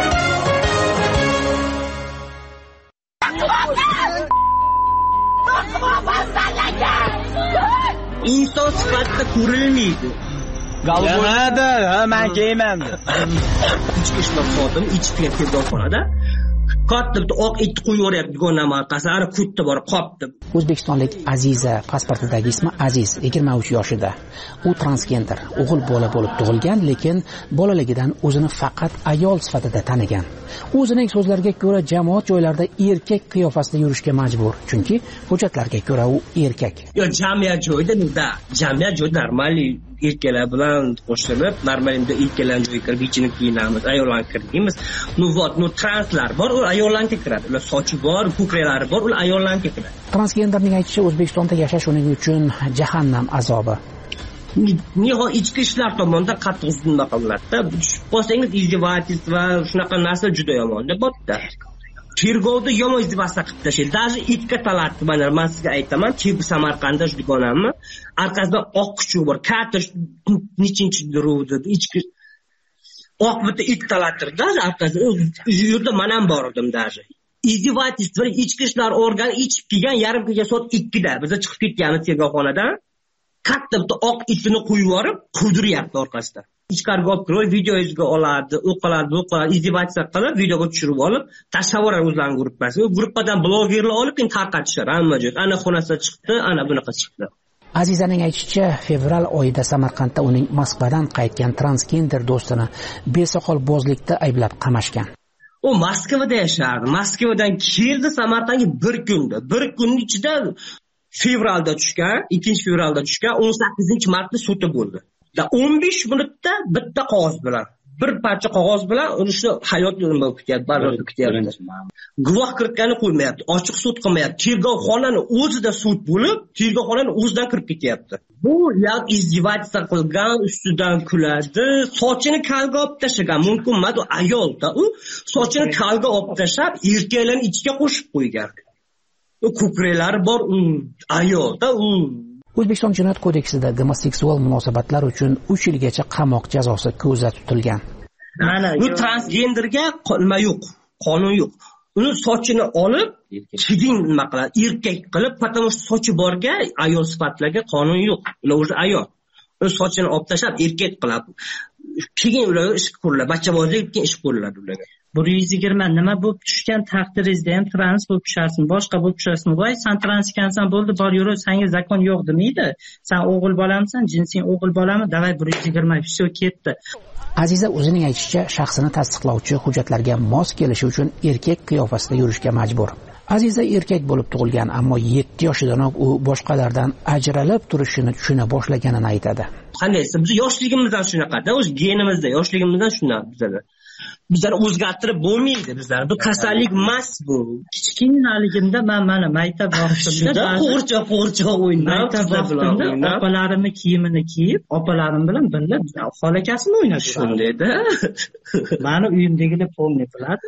inson sifatida ko'rilmaydi. Galbonada, ha, men kelmayman. Ichki ishlar xodimi ichib ketib qoladi. Katta oq it qo'yib yuryapti gonam orqasiga, ana kutdi bor, qopdi. O'zbekistonlik Aziza pasportidagi ismi Aziz, yigirma uch yoshida. U transgender, o'g'il bola bo'lib tug'ilgan, lekin bolaligidan o'zini faqat ayol sifatida tanigan. O'zining so'zlariga ko'ra, jamoat joylarida erkak qiyofasida yurishga majbur, chunki hujjatlarga ko'ra u erkak. Yo, jamiyat joyida, da, jamiyat joyida normal erkaklar bilan qo'shilib, normalda erkaklar joyga kirib, ichini kiyinamiz, ayollarni kirdimiz. Nu vot, nu translar bor, u ayollarga kiradi. Ular sochi bor, ko'kraklari bor, ular ayollarga kiradi. Transgenderning aytishicha, O'zbekistonda yashash uning uchun jahannam azobi. Niho ichki ishlar tomonidan qattiq zimma qilinadi-da. Bo'lsangiz izdivojist va shunaqa narsa juda yomon deb bo'pti. Tergovda yomon izdivojsa qilib tashlaydi. Даже itga talatdi. Mana men sizga aytaman, Chebi Samarqandda dugonammi, orqasidan oq kuchuk bor. Katta nechinchi duruvdi, ichki oq bitta it talattirdi, orqasidan o'z yerda men ham bor edim даже. Izdivojist va ichki ishlar organi ichib kelgan yarim kecha soat ikkida biz chiqib ketganmiz tergovxonadan. Katta bitta oq itini qo'yib yorib, quvdiryapti orqasidan. ichkariga olib kirib videoga oladi, u qiladi, bu qiladi, izdivatsiya qilib videoga tushirib olib tashlab yuboradi o'zlarining gruppasiga. U gruppadan blogerlar olib keyin tarqatishadi hamma joyga. Ana xonasida chiqdi, ana bunaqa chiqdi. Azizaning aytishicha, fevral oyida Samarqandda uning Moskvadan qaytgan transgender do'stini besoqolbozlikda ayblab qamashgan. U Moskvada yashardi. Moskvadan keldi Samarqandga bir kunda. Bir kunning ichida fevralda tushgan, ikkinchi fevralda tushgan, o'n sakkizinchi martda sudi bo'ldi. Da o'n besh minutda bitta qog'oz bilan, bir parcha qog'oz bilan uni hayot yo'lini kutyapti, baribir kutyapti. Guvoh kiritgani qo'ymayapti, ochiq sud qilmayapti. Tergovxonani o'zida sud bo'lib, tergovxonani o'zidan kirib ketyapti. Bu ya izdivatsiya qilgan, ustidan kuladi, sochini kalga olib tashlagan, mumkin emas, u ayolda, u sochini kalga olib tashlab, erkaklarni ichiga qo'shib qo'ygan. U ko'kraklari bor, u ayolda, u O'zbekiston Jinoyat kodeksida gomoseksual munosabatlar uchun uch yilgacha qamoq jazosi ko'zda tutilgan. Bu transgenderga nima yo'q, qonun yo'q. Uni sochini olib, keyin nima qiladi? Erkak qilib, потому что sochi borga ayol sifatlarga qonun yo'q. Ular o'zi ayol. Uni sochini olib tashlab erkak qilib, keyin ularga ish ko'riladi, bachchabozlik keyin ish ko'riladi ularga. bir yuz yigirma nima bo'lib tushgan taqdiringizda ham trans bo'lib tushasizmi, boshqa bo'lib tushasizmi? Voy, sen trans ekansan, bo'ldi, bor yur, senga zakon yo'q demaydi. Sen o'g'il bolamisan, jinsing o'g'il bolami? Davay bir yuz yigirma, все ketdi. Aziza o'zining aytishicha, shaxsini tasdiqlovchi hujjatlarga mos kelishi uchun erkak qiyofasida yurishga majbur. Aziza erkak bo'lib tug'ilgan, ammo yetti yoshidanoq u boshqalardan ajralib turishini tushuna boshlaganini aytadi. Qanday? Biz yoshligimizdan shunaqada, o'z genimizda, yoshligimizdan shunaqa bizlar. Bizlar o'zgartirib bo'lmaydi bizlar. Bu kasallik emas bu. Kichkinaligimda men mana maktab vaqtimda qo'rcha qo'rcha o'ynab, maktab vaqtimda opalarimni kiyimini kiyib, opalarim bilan birga xolakasini o'ynashdi. Shundayda. Meni uyimdagilar polni biladi.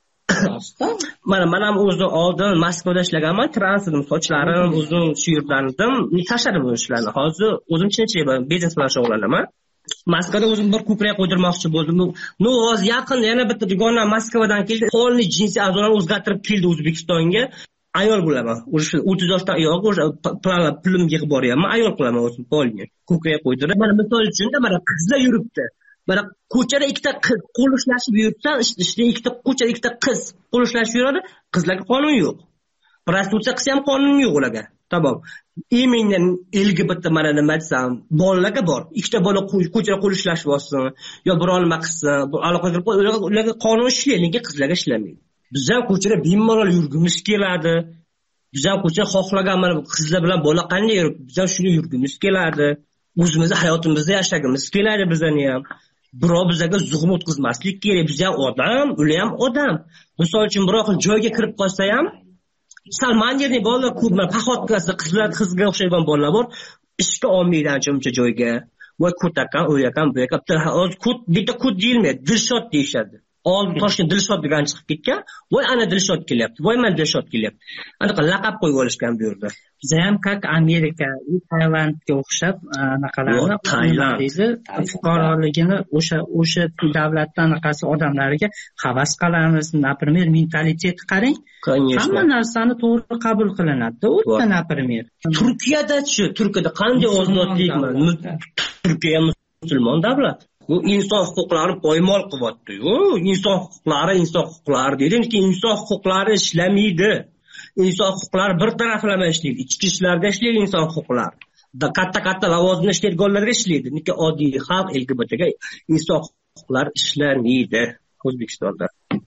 Mana men ham o'zim oldin Moskvada ishlaganman, trans edim, sochlarim uzun, shu yerlardim. Tashladim bu ishlarni. Hozir o'zim chinchilik biznes bilan shug'ullanaman. Moskvada o'zim bir ko'prak qo'ydirmoqchi bo'ldim. No, hozir yaqin yana bitta dugona Moskvadan keldi. Polni jinsiy a'zolarni o'zgartirib keldi O'zbekistonga. Ayol bo'laman. O'sha o'ttiz yoshdan ayol, o'sha planlar pulim yig'ib boryapman. Ayol qilaman o'zim polni. Ko'krak qo'ydirib. Mana misol uchun mana qizlar yuribdi. Mana ko'chada ikkita qiz qo'l ushlashib yuribsan, ishda ikkita ko'chada ikkita qiz qo'l ushlashib yuradi. Qizlarga qonun yo'q. Prostitutsiya qilsa ham qonun yo'q ularga. Tamam. Imendan elga bitta mana nima desam, bolalarga bor. Ikkita bola ko'chada qo'l ushlashib olsin, yo biror nima qilsin, bu aloqa qilib ularga qonun ishlaydi, lekin qizlarga ishlamaydi. Biz ham ko'chada bemalol yurgimiz keladi. Biz ham ko'chada xohlagan mana qizlar bilan bola qanday yurib, biz ham shuni yurgimiz keladi. O'zimizni hayotimizda yashagimiz keladi bizani ham. Birov bizga zug'um o'tkazmaslik kerak. Biz ham odam, ular ham odam. Misol uchun biror xil joyga kirib qolsa ham Salmaniyadagi bolalar ko'p, paxotkasi, qizlar, qizga o'xshagan bolalar bor. Ishga olmaydi ancha-muncha joyga. Voy ko'takan, u yoqdan, bu yoqdan. Hozir kut, bitta kut deyilmaydi, Dilshod deyishadi. Oldin Toshkent Dilshod degan chiqib ketgan. Voy ana Dilshod kelyapti. Voy men Dilshod kelyapti. Anaqa laqab qo'yib olishgan bu yerda. Biz ham как Amerika, Tailandga o'xshab anaqalarni Tailand fuqaroligini o'sha o'sha davlatdan anaqasi odamlariga havas qilamiz. Например, mentalitet qarang. Hamma narsani to'g'ri qabul qilinadi. O'ta, например. Turkiyada-chi, Turkiyada qanday ozodlik bor? Turkiya musulmon davlat. Bu inson huquqlarini poymol qilyapti-yu. Inson huquqlari, inson huquqlari deydi, lekin inson huquqlari ishlamaydi. Inson huquqlari bir taraflama ishlaydi. Ichki ishlarda ishlaydi inson huquqlari. Katta-katta lavozimda ishlaydiganlarga ishlaydi. Lekin oddiy xalq L G B T ga inson huquqlari ishlamaydi O'zbekistonda.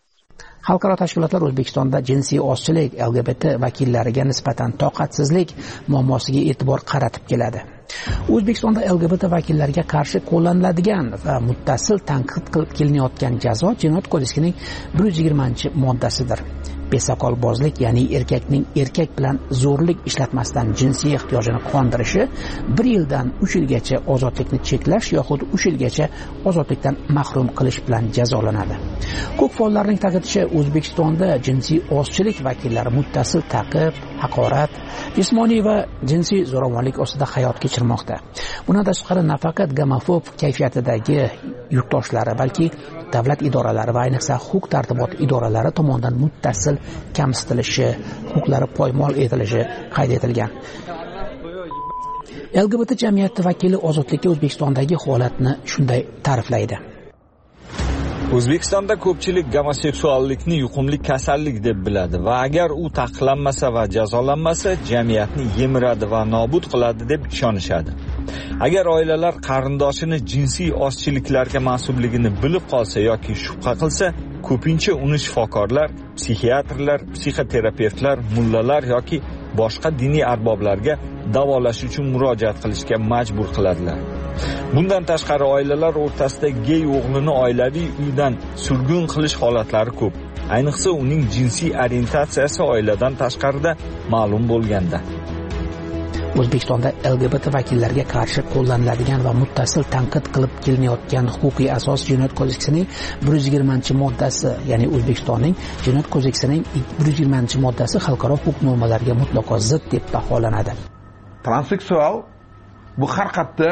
Xalqaro tashkilotlar O'zbekistonda jinsiy ozchilik, L G B T vakillariga nisbatan toqatsizlik muammosiga e'tibor qaratib keladi. O'zbekistonda L G B T vakillariga qarshi qo'llaniladigan va muttasil tanqid qilib kelinayotgan jazo Jinoyat kodeksining bir yuz yigirmanchi moddasidir. Besoqolbozlik, ya'ni erkakning erkak bilan zo'rlik ishlatmasdan jinsiy ehtiyojini qondirishi bir yildan uch yilgacha ozodlikni cheklash yoxud uch yilgacha ozodlikdan mahrum qilish bilan jazolanadi. Ko'p faollarning ta'kidlashicha, O'zbekistonda jinsiy ozchilik vakillari muttasil ta'qib, haqorat, jismoniy va jinsiy zo'ravonlik ostida hayot kechirmoqda. Bundan tashqari nafaqat gomofob kayfiyatidagi yurtdoshlari, balki davlat idoralari va ayniqsa huquq tartibot idoralari tomonidan muttasil kamsitilishi, huquqlari poymol etilishi qayd etilgan. L G B T jamiyati vakili Ozodlikka O'zbekistondagi holatni shunday ta'riflaydi. O'zbekistonda ko'pchilik gomoseksuallikni yuqumli kasallik deb biladi va agar u taqiqlanmasa va jazolanmasa, jamiyatni yemiradi va nobud qiladi deb ishonishadi. Agar oilalar qarindoshini jinsiy ozchiliklarga mansubligini bilib qolsa yoki shubha qilsa, ko'pincha uni shifokorlar, psixiatrlar, psixoterapevtlar, mullalar yoki boshqa diniy arboblarga davolash uchun murojaat qilishga majbur qiladilar. Bundan tashqari oilalar o'rtasida gey o'g'lini oilaviy uydan surgun qilish holatlari ko'p. Ayniqsa uning jinsiy orientatsiyasi oiladan tashqarida ma'lum bo'lganda. O'zbekistonda L G B T vakillariga qarshi qo'llaniladigan va muttasil tanqid qilib kelinayotgan huquqiy asos Jinoyat kodeksining bir yuz yigirmanchi moddasi, ya'ni O'zbekistonning Jinoyat kodeksining bir yuz yigirmanchi moddasi xalqaro huquq normalariga mutlaqo zid deb baholanadi. Transseksual bu har qatda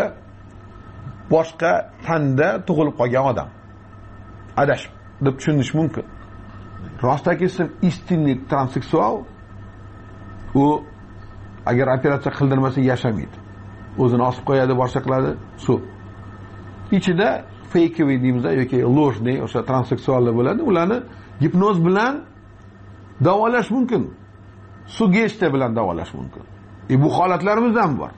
boshqa tanda tug'ilib qolgan odam. Adashib deb tushunish mumkin. Rostaki ism istinlik transseksual u agar operatsiya qildirmasa yashamaydi. O'zini osib qo'yadi, boshqa qiladi, suv. Ichida fakeviy deymiz yoki ложный o'sha transseksuallar bo'ladi. Ularni gipnoz bilan davolash mumkin. Sugestiya bilan davolash mumkin. E bu holatlarimiz ham bor.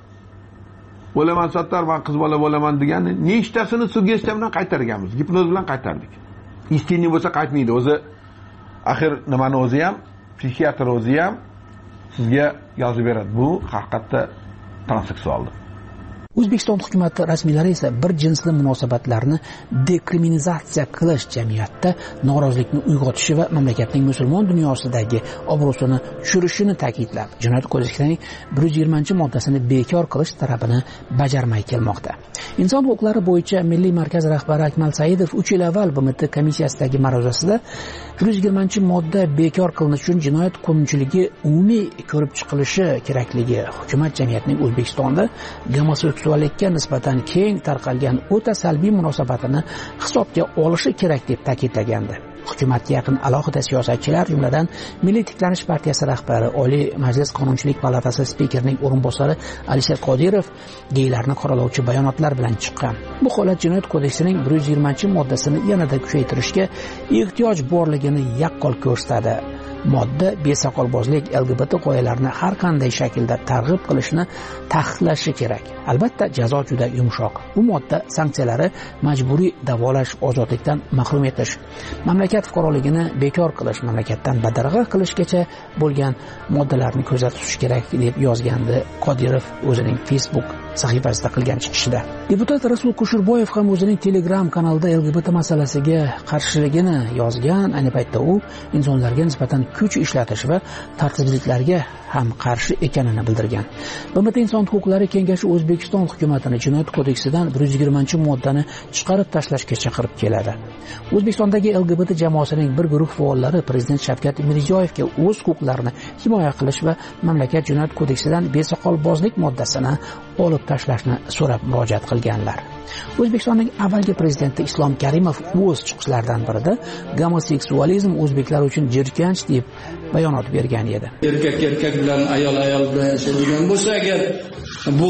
Bo'laman sattar, men qiz bola bo'laman degan nechtasini sugestiya bilan qaytarganmiz, gipnoz bilan qaytardik. Istinlik bo'lsa qaytmaydi. O'zi axir nimani o'zi ham, psixiatr o'zi ham sizga yozib beradi. Bu haqiqatda transseksualdir. O'zbekiston hukumati rasmiylari esa bir jinsli munosabatlarni dekriminalizatsiya qilish jamiyatda norozilikni uyg'otishi va mamlakatning musulmon dunyosidagi obro'sini tushirishini ta'kidlab, Jinoyat kodeksining bir yuz yigirmanchi moddasini bekor qilish talabini bajarmay kelmoqda. Inson huquqlari bo'yicha Milliy markaz rahbari Akmal Saidov uch yil avval B M T komissiyasidagi ma'ruzasida bir yuz yigirmanchi modda bekor qilinishi uchun jinoyat qonunchiligi umumiy ko'rib chiqilishi kerakligi, hukumat jamiyatning O'zbekistonda gomoseksuallikka nisbatan keng tarqalgan o'ta salbiy munosabatini hisobga olishi kerak deb ta'kidlagandi. Hukumatga yaqin alohida siyosatchilar, jumladan Milliy tiklanish partiyasi rahbari, Oliy Majlis Qonunchilik palatasi spikerining o'rinbosari Alisher Qodirov geylarni qoralovchi bayonotlar bilan chiqqan. Bu holat Jinoyat kodeksining bir yuz yigirmanchi moddasini yanada kuchaytirishga ehtiyoj borligini yaqqol ko'rsatadi. Modda besoqolbozlik, L G B T qoyalarini har qanday shaklda targ'ib qilishni taqiqlashi kerak. Albatta, jazo juda yumshoq. Bu modda sanksiyalari majburiy davolash, ozodlikdan mahrum etish, mamlakat fuqaroligini bekor qilish, mamlakatdan badarg'a qilishgacha bo'lgan moddalarni ko'zda tutish kerak deb yozgandi Qodirov o'zining Facebook sahifasida qilgan chiqishida. Deputat Rasul Kushurboyev ham o'zining Telegram kanalida L G B T masalasiga qarshiligini yozgan. Ayni paytda u insonlarga nisbatan kuch ishlatish va tartibsizliklarga ham qarshi ekanini bildirgan. B M T Inson huquqlari kengashi O'zbekiston hukumatini Jinoyat kodeksidan bir yuz yigirmanchi moddani chiqarib tashlashga chaqirib keladi. O'zbekistondagi L G B T jamoasining bir guruh faollari Prezident Shavkat Mirziyoyevga o'z huquqlarini himoya qilish va mamlakat Jinoyat kodeksidan besoqolbozlik moddasini olib tashlashni so'rab murojaat qilganlar. O'zbekistonning avvalgi prezidenti Islom Karimov o'z chiqishlaridan birida gomoseksualizm o'zbeklar uchun jirkanch deb bayonot bergan edi. Erkak erkak bilan ayol ayol bilan yashaydigan bo'lsa agar bu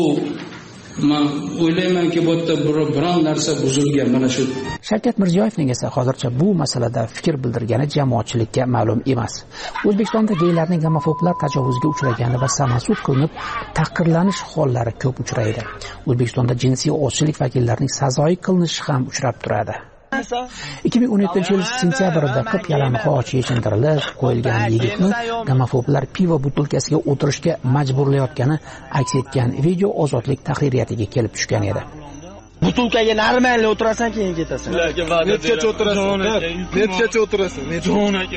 men o'ylaymanki bu yerda biron narsa buzilgan mana shu. Shavkat Mirziyoyevning esa hozircha bu masalada fikr bildirgani jamoatchilikka ma'lum emas. O'zbekistonda geylarning homofoblar tajovuzga uchragani va samasud qilinib taqirlanish hollari ko'p uchraydi. O'zbekistonda jinsiy ozchilik vakillarining sazoyi qilinishi ham uchrab turadi. ikki ming o'n yettinchi yil sentyabrida qip yalang'och yechintirilib qo'yilgan yigitni gomofoblar pivo butilkasiga o'tirishga majburlayotgani aks etgan video Ozodlik tahririyatiga kelib tushgan edi. Butulkaga normal o'tirasan, keyin ketasan. Netgacha o'tirasan? Netgacha o'tirasan? Jon aka.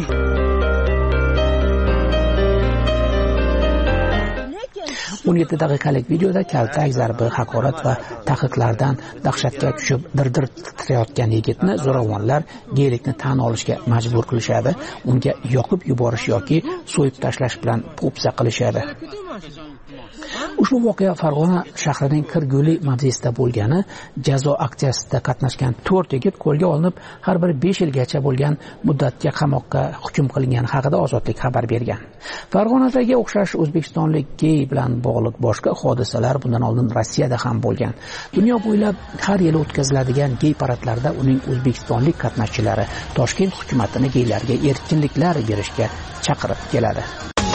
o'n yetti daqiqalik videoda kaltak, zarbi, haqorat va taqiqlardan dahshatga tushib dir-dir titrayotgan yigitni zo'ravonlar geylikni tan olishga majbur qilishadi, unga yoqib yuborish yoki so'yib tashlash bilan po'pisa qilishadi. ushbu voqea Farg'ona shahrining Kirguli mavzesida bo'lgani, jazo aksiyasida qatnashgan to'rt yigit qo'lga olinib, har biri besh yilgacha bo'lgan muddatga qamoqqa hukm qilingan haqida Ozodlik xabar bergan. Farg'onadagi o'xshash o'zbekistonlik gey bilan bog'liq boshqa hodisalar bundan oldin Rossiyada ham bo'lgan. Dunyo bo'ylab har yili o'tkaziladigan gey paradlarda uning o'zbekistonlik qatnashchilari Toshkent hukumatini geylarga erkinliklar berishga chaqirib keladi.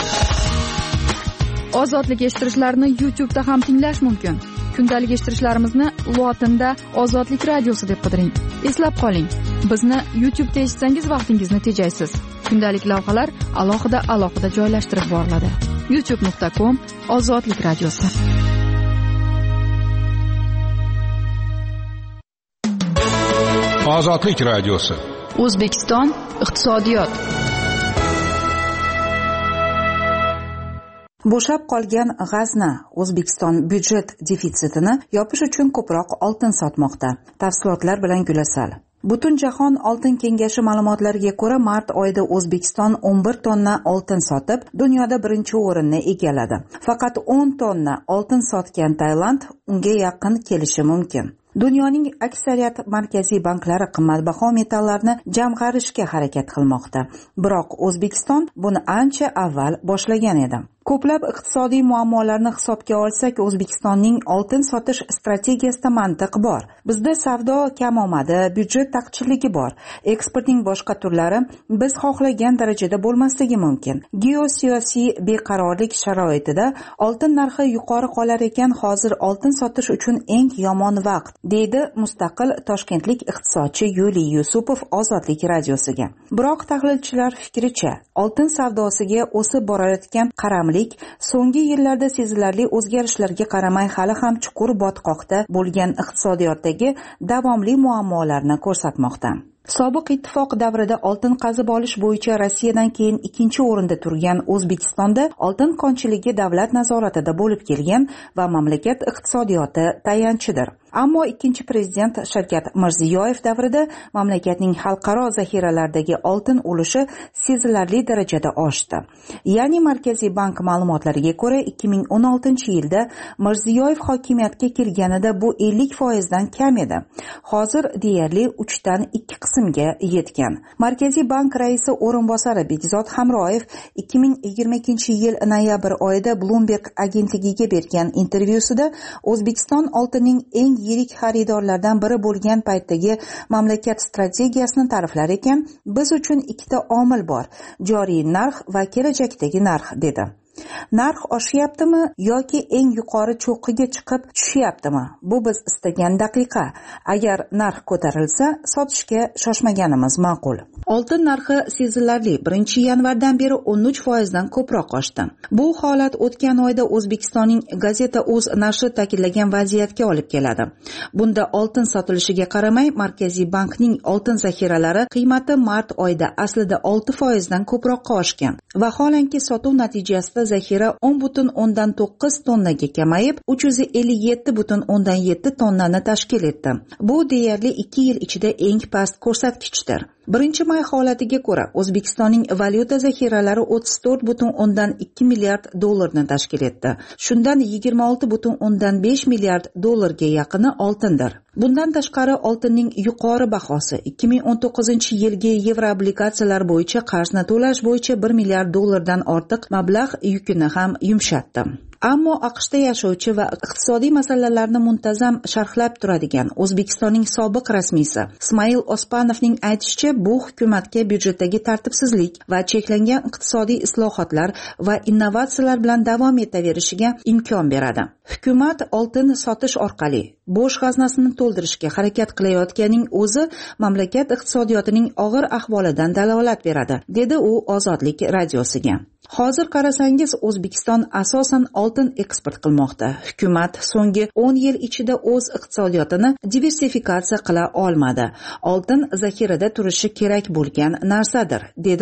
Ozodlik eshittirishlarni YouTube'da ham tinglash mumkin. Kundalik eshittirishlarimizni lotinda Ozodlik radiosi deb qidiring. Eslab qoling, bizni YouTube'da eshitsangiz vaqtingizni tejaysiz. Kundalik lavhalar alohida alohida joylashtirib boriladi. youtube nuqta com Ozodlik radiosi. Ozodlik radiosi. O'zbekiston iqtisodiyot. Bo'shab qolgan g'azna O'zbekiston byudjet defitsitini yopish uchun ko'proq oltin sotmoqda. Tafsilotlar bilan Gulasal. Butun jahon oltin kengashi ma'lumotlariga ko'ra, mart oyida O'zbekiston o'n bir tonna oltin sotib, dunyoda birinchi o'rinni egalladi. Faqat o'n tonna oltin sotgan Tailand unga yaqin kelishi mumkin. Dunyoning aksariyat markaziy banklari qimmatbaho metallarni jamg'arishga harakat qilmoqda. Biroq O'zbekiston buni ancha avval boshlagan edi. Ko'plab iqtisodiy muammolarni hisobga olsak, O'zbekistonning oltin sotish strategiyasida mantiq bor. Bizda savdo kamomadi, byudjet taqchilligi bor. Eksportning boshqa turlari biz xohlagan darajada bo'lmasligi mumkin. Geosiyosiy beqarorlik sharoitida oltin narxi yuqori qolar ekan, hozir oltin sotish uchun eng yomon vaqt, deydi mustaqil toshkentlik iqtisodchi Yuliy Yusupov Ozodlik radiosiga. Biroq tahlilchilar fikricha, oltin savdosiga o'sib borayotgan qaramlik so'nggi yillarda sezilarli o'zgarishlarga qaramay hali ham chuqur botqoqda bo'lgan iqtisodiyotdagi davomli muammolarni ko'rsatmoqda. Sobiq ittifoq davrida oltin qazib olish bo'yicha Rossiyadan keyin ikkinchi o'rinda turgan O'zbekistonda oltin konchiligi davlat nazoratida bo'lib kelgan va mamlakat iqtisodiyoti tayanchidir. Ammo ikkinchi prezident Shavkat Mirziyoyev davrida mamlakatning xalqaro zaxiralardagi oltin ulushi sezilarli darajada oshdi. Ya'ni Markaziy bank ma'lumotlariga ko'ra, ikki ming o'n oltinchi yilda Mirziyoyev hokimiyatga kelganida bu ellik foizdan kam edi. Hozir deyarli uchdan ikki qismga yetgan. Markaziy bank raisi o'rinbosari Bekzod Hamroyev ikki ming yigirma ikkinchi yil noyabr oyida Bloomberg agentligiga bergan intervyusida O'zbekiston oltinning eng yirik xaridorlardan biri bo'lgan paytdagi mamlakat strategiyasini ta'riflar ekan, biz uchun ikkita omil bor: joriy narx va kelajakdagi narx, dedi. Narx oshyaptimi yoki eng yuqori cho'qqiga chiqib tushyaptimi? Bu biz istagan daqiqa. Agar narx ko'tarilsa, sotishga shoshmaganimiz ma'qul. Oltin narxi sezilarli birinchi yanvardan beri o'n uch foizdan ko'proq oshdi. Bu holat o'tgan oyda O'zbekistonning Gazeta Uz nashri ta'kidlagan vaziyatga olib keladi. Bunda oltin sotilishiga qaramay, Markaziy bankning oltin zaxiralari qiymati mart oyida aslida olti foizdan ko'proqqa oshgan. Vaholanki sotuv natijasida zaxira o'n butun o'ndan to'qqiz tonnaga kamayib, uch yuz ellik yetti butun o'ndan yetti tonnani tashkil etdi. Bu deyarli ikki yil ichida eng past ko'rsatkichdir. Birinchi may holatiga ko'ra, O'zbekistonning valyuta zaxiralari o'ttiz to'rt butun o'ndan ikki milliard dollarni tashkil etdi. Shundan yigirma olti butun o'ndan besh milliard dollarga yaqini oltindir. Bundan tashqari, oltinning yuqori bahosi ikki ming o'n to'qqizinchi yilgi yevroobligatsiyalar bo'yicha qarzni to'lash bo'yicha bir milliard dollardan ortiq mablag' yukini ham yumshatdi. Ammo AQShda yashovchi va iqtisodiy masalalarni muntazam sharhlab turadigan O'zbekistonning sobiq rasmiysi Ismoil Ospanovning aytishicha, bu hukumatga byudjetdagi tartibsizlik va cheklangan iqtisodiy islohotlar va innovatsiyalar bilan davom etaverishiga imkon beradi. Hukumat oltin sotish orqali bo'sh g'aznasini to'ldirishga harakat qilayotganining o'zi mamlakat iqtisodiyotining og'ir ahvolidan dalolat beradi, dedi u Ozodlik radiosiga. Hozir qarasangiz, O'zbekiston asosan oltin eksport qilmoqda. Hukumat so'nggi o'n yil ichida o'z iqtisodiyotini diversifikatsiya qila olmadi. Oltin zaxirada turishi kerak bo'lgan narsadir, dedi u.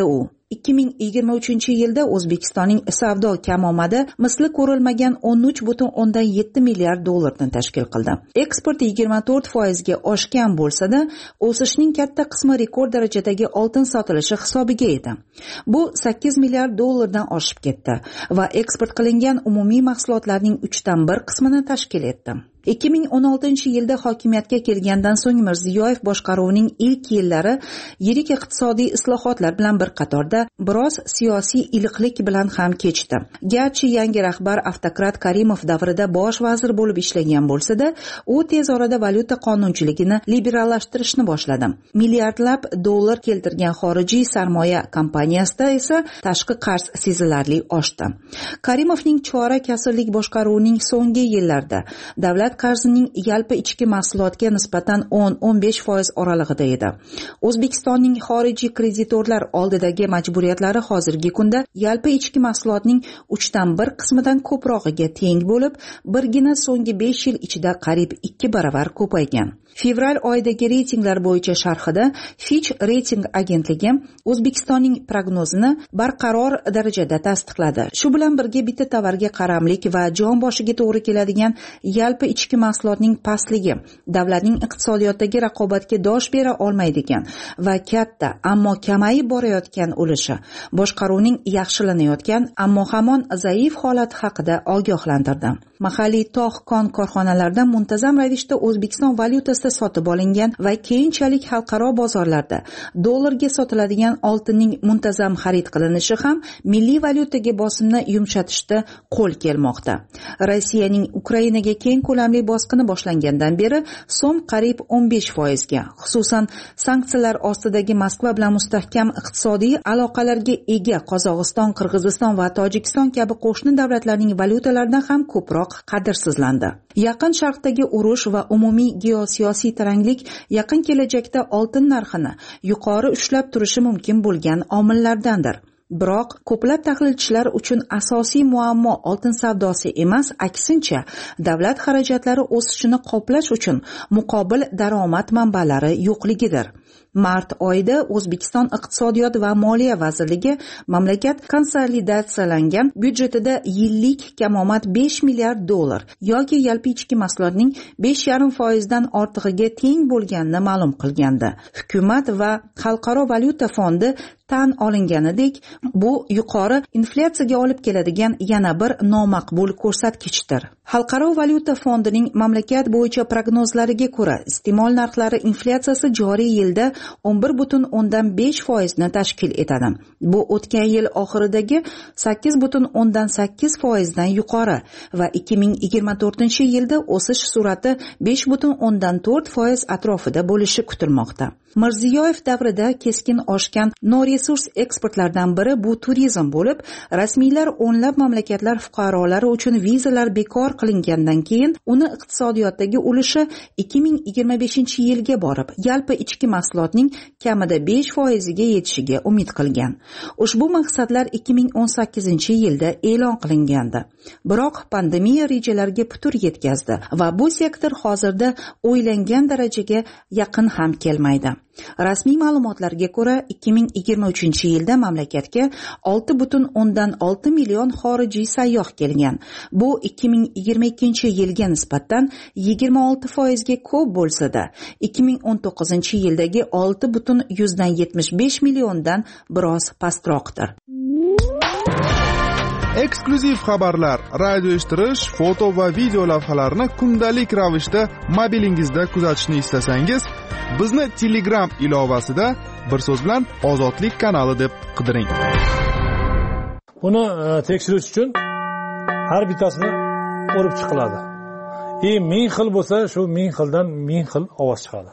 ikki ming yigirma uchinchi yilda O'zbekistonning savdo kamomadi misli ko'rilmagan o'n uch butun o'ndan yetti milliard dollarni tashkil qildi. Eksport yigirma to'rt foizga oshgan bo'lsa-da, o'sishning katta qismi rekord darajadagi oltin sotilishi hisobiga edi. Bu sakkiz milliard dollardan oshib ketdi va eksport qilingan umumiy mahsulotlarning uchdan bir qismini tashkil etdi. ikki ming o'n oltinchi yilda hokimiyatga kelgandan so'ng Mirziyoyev boshqaruvining ilk yillari yirik iqtisodiy islohotlar bilan bir qatorda biroz siyosiy iliqlik bilan ham kechdi. Garchi yangi rahbar avtokrat Karimov davrida bosh vazir bo'lib ishlagan bo'lsa-da, u tez orada valyuta qonunchiligini liberallashtirishni boshladi. Milliardlab dollar keltirgan xorijiy sarmoya kompaniyasida esa tashqi qarz sezilarli oshdi. Karimovning chorak asrlik boshqaruvining so'nggi yillarida davlat qarzining yalpi ichki mahsulotga nisbatan o'n o'n besh foiz oralig'ida edi. O'zbekistonning xorijiy kreditorlar oldidagi majburiyatlari hozirgi kunda yalpi ichki mahsulotning uchdan bir qismidan ko'prog'iga teng bo'lib, birgina so'nggi besh yil ichida qariyb ikki baravar ko'paygan. Fevral oyidagi reytinglar bo'yicha sharhida Fitch reyting agentligi O'zbekistonning prognozini barqaror darajada tasdiqladi. Shu bilan birga bitta tovarga qaramlik va jon boshiga to'g'ri keladigan yalpi ichki mahsulotning pastligi davlatning iqtisodiyotdagi raqobatga dosh bera olmaydigan va katta, ammo kamayib borayotgan ulushi boshqaruvning yaxshilanayotgan, ammo hamon zaif holati haqida ogohlantirdi. Mahalliy tog' kon korxonalarida muntazam ravishda O'zbekiston valyutasida sotib olingan va keyinchalik xalqaro bozorlarda dollarga sotiladigan oltinning muntazam xarid qilinishi ham milliy valyutaga bosimni yumshatishda qo'l kelmoqda. Rossiyaning Ukrainaga keng ko'lamli bosqini boshlangandan beri so'm qariyb o'n besh foizga, xususan sanksiyalar ostidagi Moskva bilan mustahkam iqtisodiy aloqalarga ega Qozog'iston, Qirg'iziston va Tojikiston kabi qo'shni davlatlarning valyutalaridan ham ko'proq qadrsizlandi. Yaqin Sharqdagi urush va umumiy geosiyosiy taranglik yaqin kelajakda oltin narxini yuqori ushlab turishi mumkin bo'lgan omillardandir. Biroq ko'plab tahlilchilar uchun asosiy muammo oltin savdosi emas, aksincha davlat xarajatlari o'sishini qoplash uchun muqobil daromad manbalari yo'qligidir. Mart oyida O'zbekiston Iqtisodiyot va Moliya vazirligi mamlakat konsolidatsiyalangan byudjetida yillik kamomad besh milliard dollar yoki yalpi ichki mahsulotning besh yarim foizdan ortig'iga teng bo'lganini ma'lum qilgandi. Hukumat va Xalqaro valyuta fondi tan olinganidek, bu yuqori inflyatsiyaga olib keladigan yana bir nomaqbul ko'rsatkichdir. Xalqaro valyuta fondining mamlakat bo'yicha prognozlariga ko'ra, iste'mol narxlari inflyatsiyasi joriy yilda o'n bir butun o'ndan besh foizni tashkil etadi. Bu o'tgan yil oxiridagi sakkiz butun o'ndan sakkiz foizdan yuqori va ikki ming yigirma to'rtinchi yilda o'sish sur'ati besh butun o'ndan to'rt foiz atrofida bo'lishi kutilmoqda. Mirziyoyev davrida keskin oshgan noresurs eksportlardan biri bu turizm bo'lib, rasmiylar o'nlab mamlakatlar fuqarolari uchun vizalar bekor qilingandan keyin uni iqtisodiyotdagi ulushi ikki ming yigirma beshinchi yilga borib, yalpi ichki mahsulotning kamida besh foiziga yetishiga umid qilgan. Ushbu maqsadlar ikki ming o'n sakkizinchi yilda e'lon qilingandi. Biroq pandemiya rejalarga putur yetkazdi va bu sektor hozirda o'ylangan darajaga yaqin ham kelmaydi. Rasmiy ma'lumotlarga ko'ra, ikki ming yigirma uchinchi yilda mamlakatga olti butun o'ndan olti million xorijiy sayyoh kelgan. Bu ikki ming yigirma ikkinchi yilga nisbatan yigirma olti foizga ko'p bo'lsa-da, ikki ming o'n to'qqizinchi yildagi olti butun yuzdan yetmish besh milliondan biroz pastroqdir. Eksklyuziv xabarlar, radio eshittirish, foto va video lavhalarni kundalik ravishda mobilingizda kuzatishni istasangiz, bizni Telegram ilovasida bir so'z bilan Ozodlik kanali deb qidiring. Buni tekshirish uchun har bittasini o'rib chiqiladi. E ming xil bo'lsa, shu ming xildan ming xil ovoz chiqadi.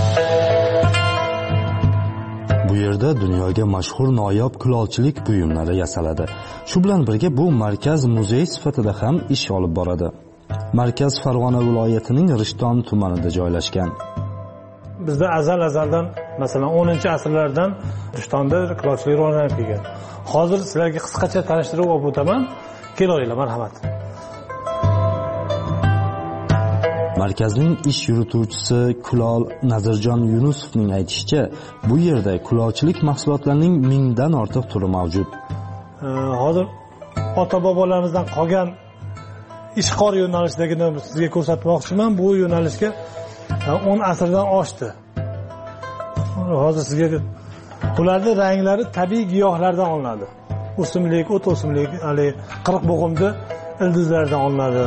Bu yerda dunyoga mashhur noyob kulolchilik buyumlari yasaladi. Shu bilan birga bu markaz muzey sifatida ham ish olib boradi. Markaz Farg'ona viloyatining Rishton tumanida joylashgan. Bizda azal-azaldan, masalan, o'ninchi asrlardan Rishtonda kulolchilik rivojlanib kelgan. Hozir sizlarga qisqacha tanishtirib o'taman. Kelinglar, marhamat. Markazning ish yurituvchisi Kulol Nazirjon Yunusovning aytishicha, bu yerda kulolchilik mahsulotlarining mingdan ortiq turi mavjud. Hozir ota-bobolarimizdan qolgan ishqor yo'nalishidagini sizga ko'rsatmoqchiman. Bu yo'nalishga o'n asrdan oshdi. Hozir sizga ularning ranglari tabiiy giyohlardan olinadi. O'simlik, o't o'simlik, hali qirq bo'g'imda ildizlardan olinadi.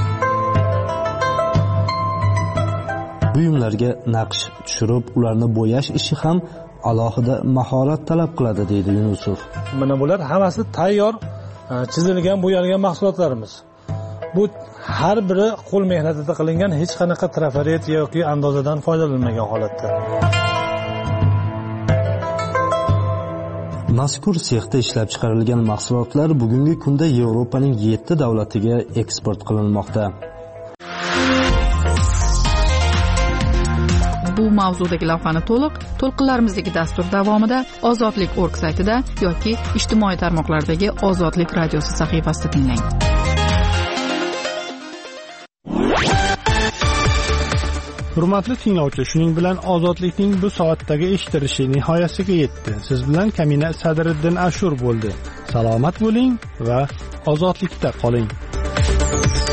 Buyumlarga naqsh tushirib, ularni bo'yash ishi ham alohida mahorat talab qiladi, deydi Yunusov. Mana bular hammasi tayyor chizilgan, bo'yalgan mahsulotlarimiz. Bu har biri qo'l mehnatida qilingan, hech qanaqa trafaret yoki andozadan foydalanmagan holatda. Mazkur sexda ishlab chiqarilgan mahsulotlar bugungi kunda Yevropaning yetti davlatiga eksport qilinmoqda. Bu mavzudagi lavhani to'liq to'lqinlarimizdagi dastur davomida ozodlik точка org saytida yoki ijtimoiy tarmoqlardagi Ozodlik radiosi sahifasida tinglang. Hurmatli tinglovchi, shuning bilan Ozodlikning bu soatdagi eshittirishi nihoyasiga yetdi. Siz bilan Kamina Sadriddin Ashur bo'ldi. Salomat bo'ling va ozodlikda qoling.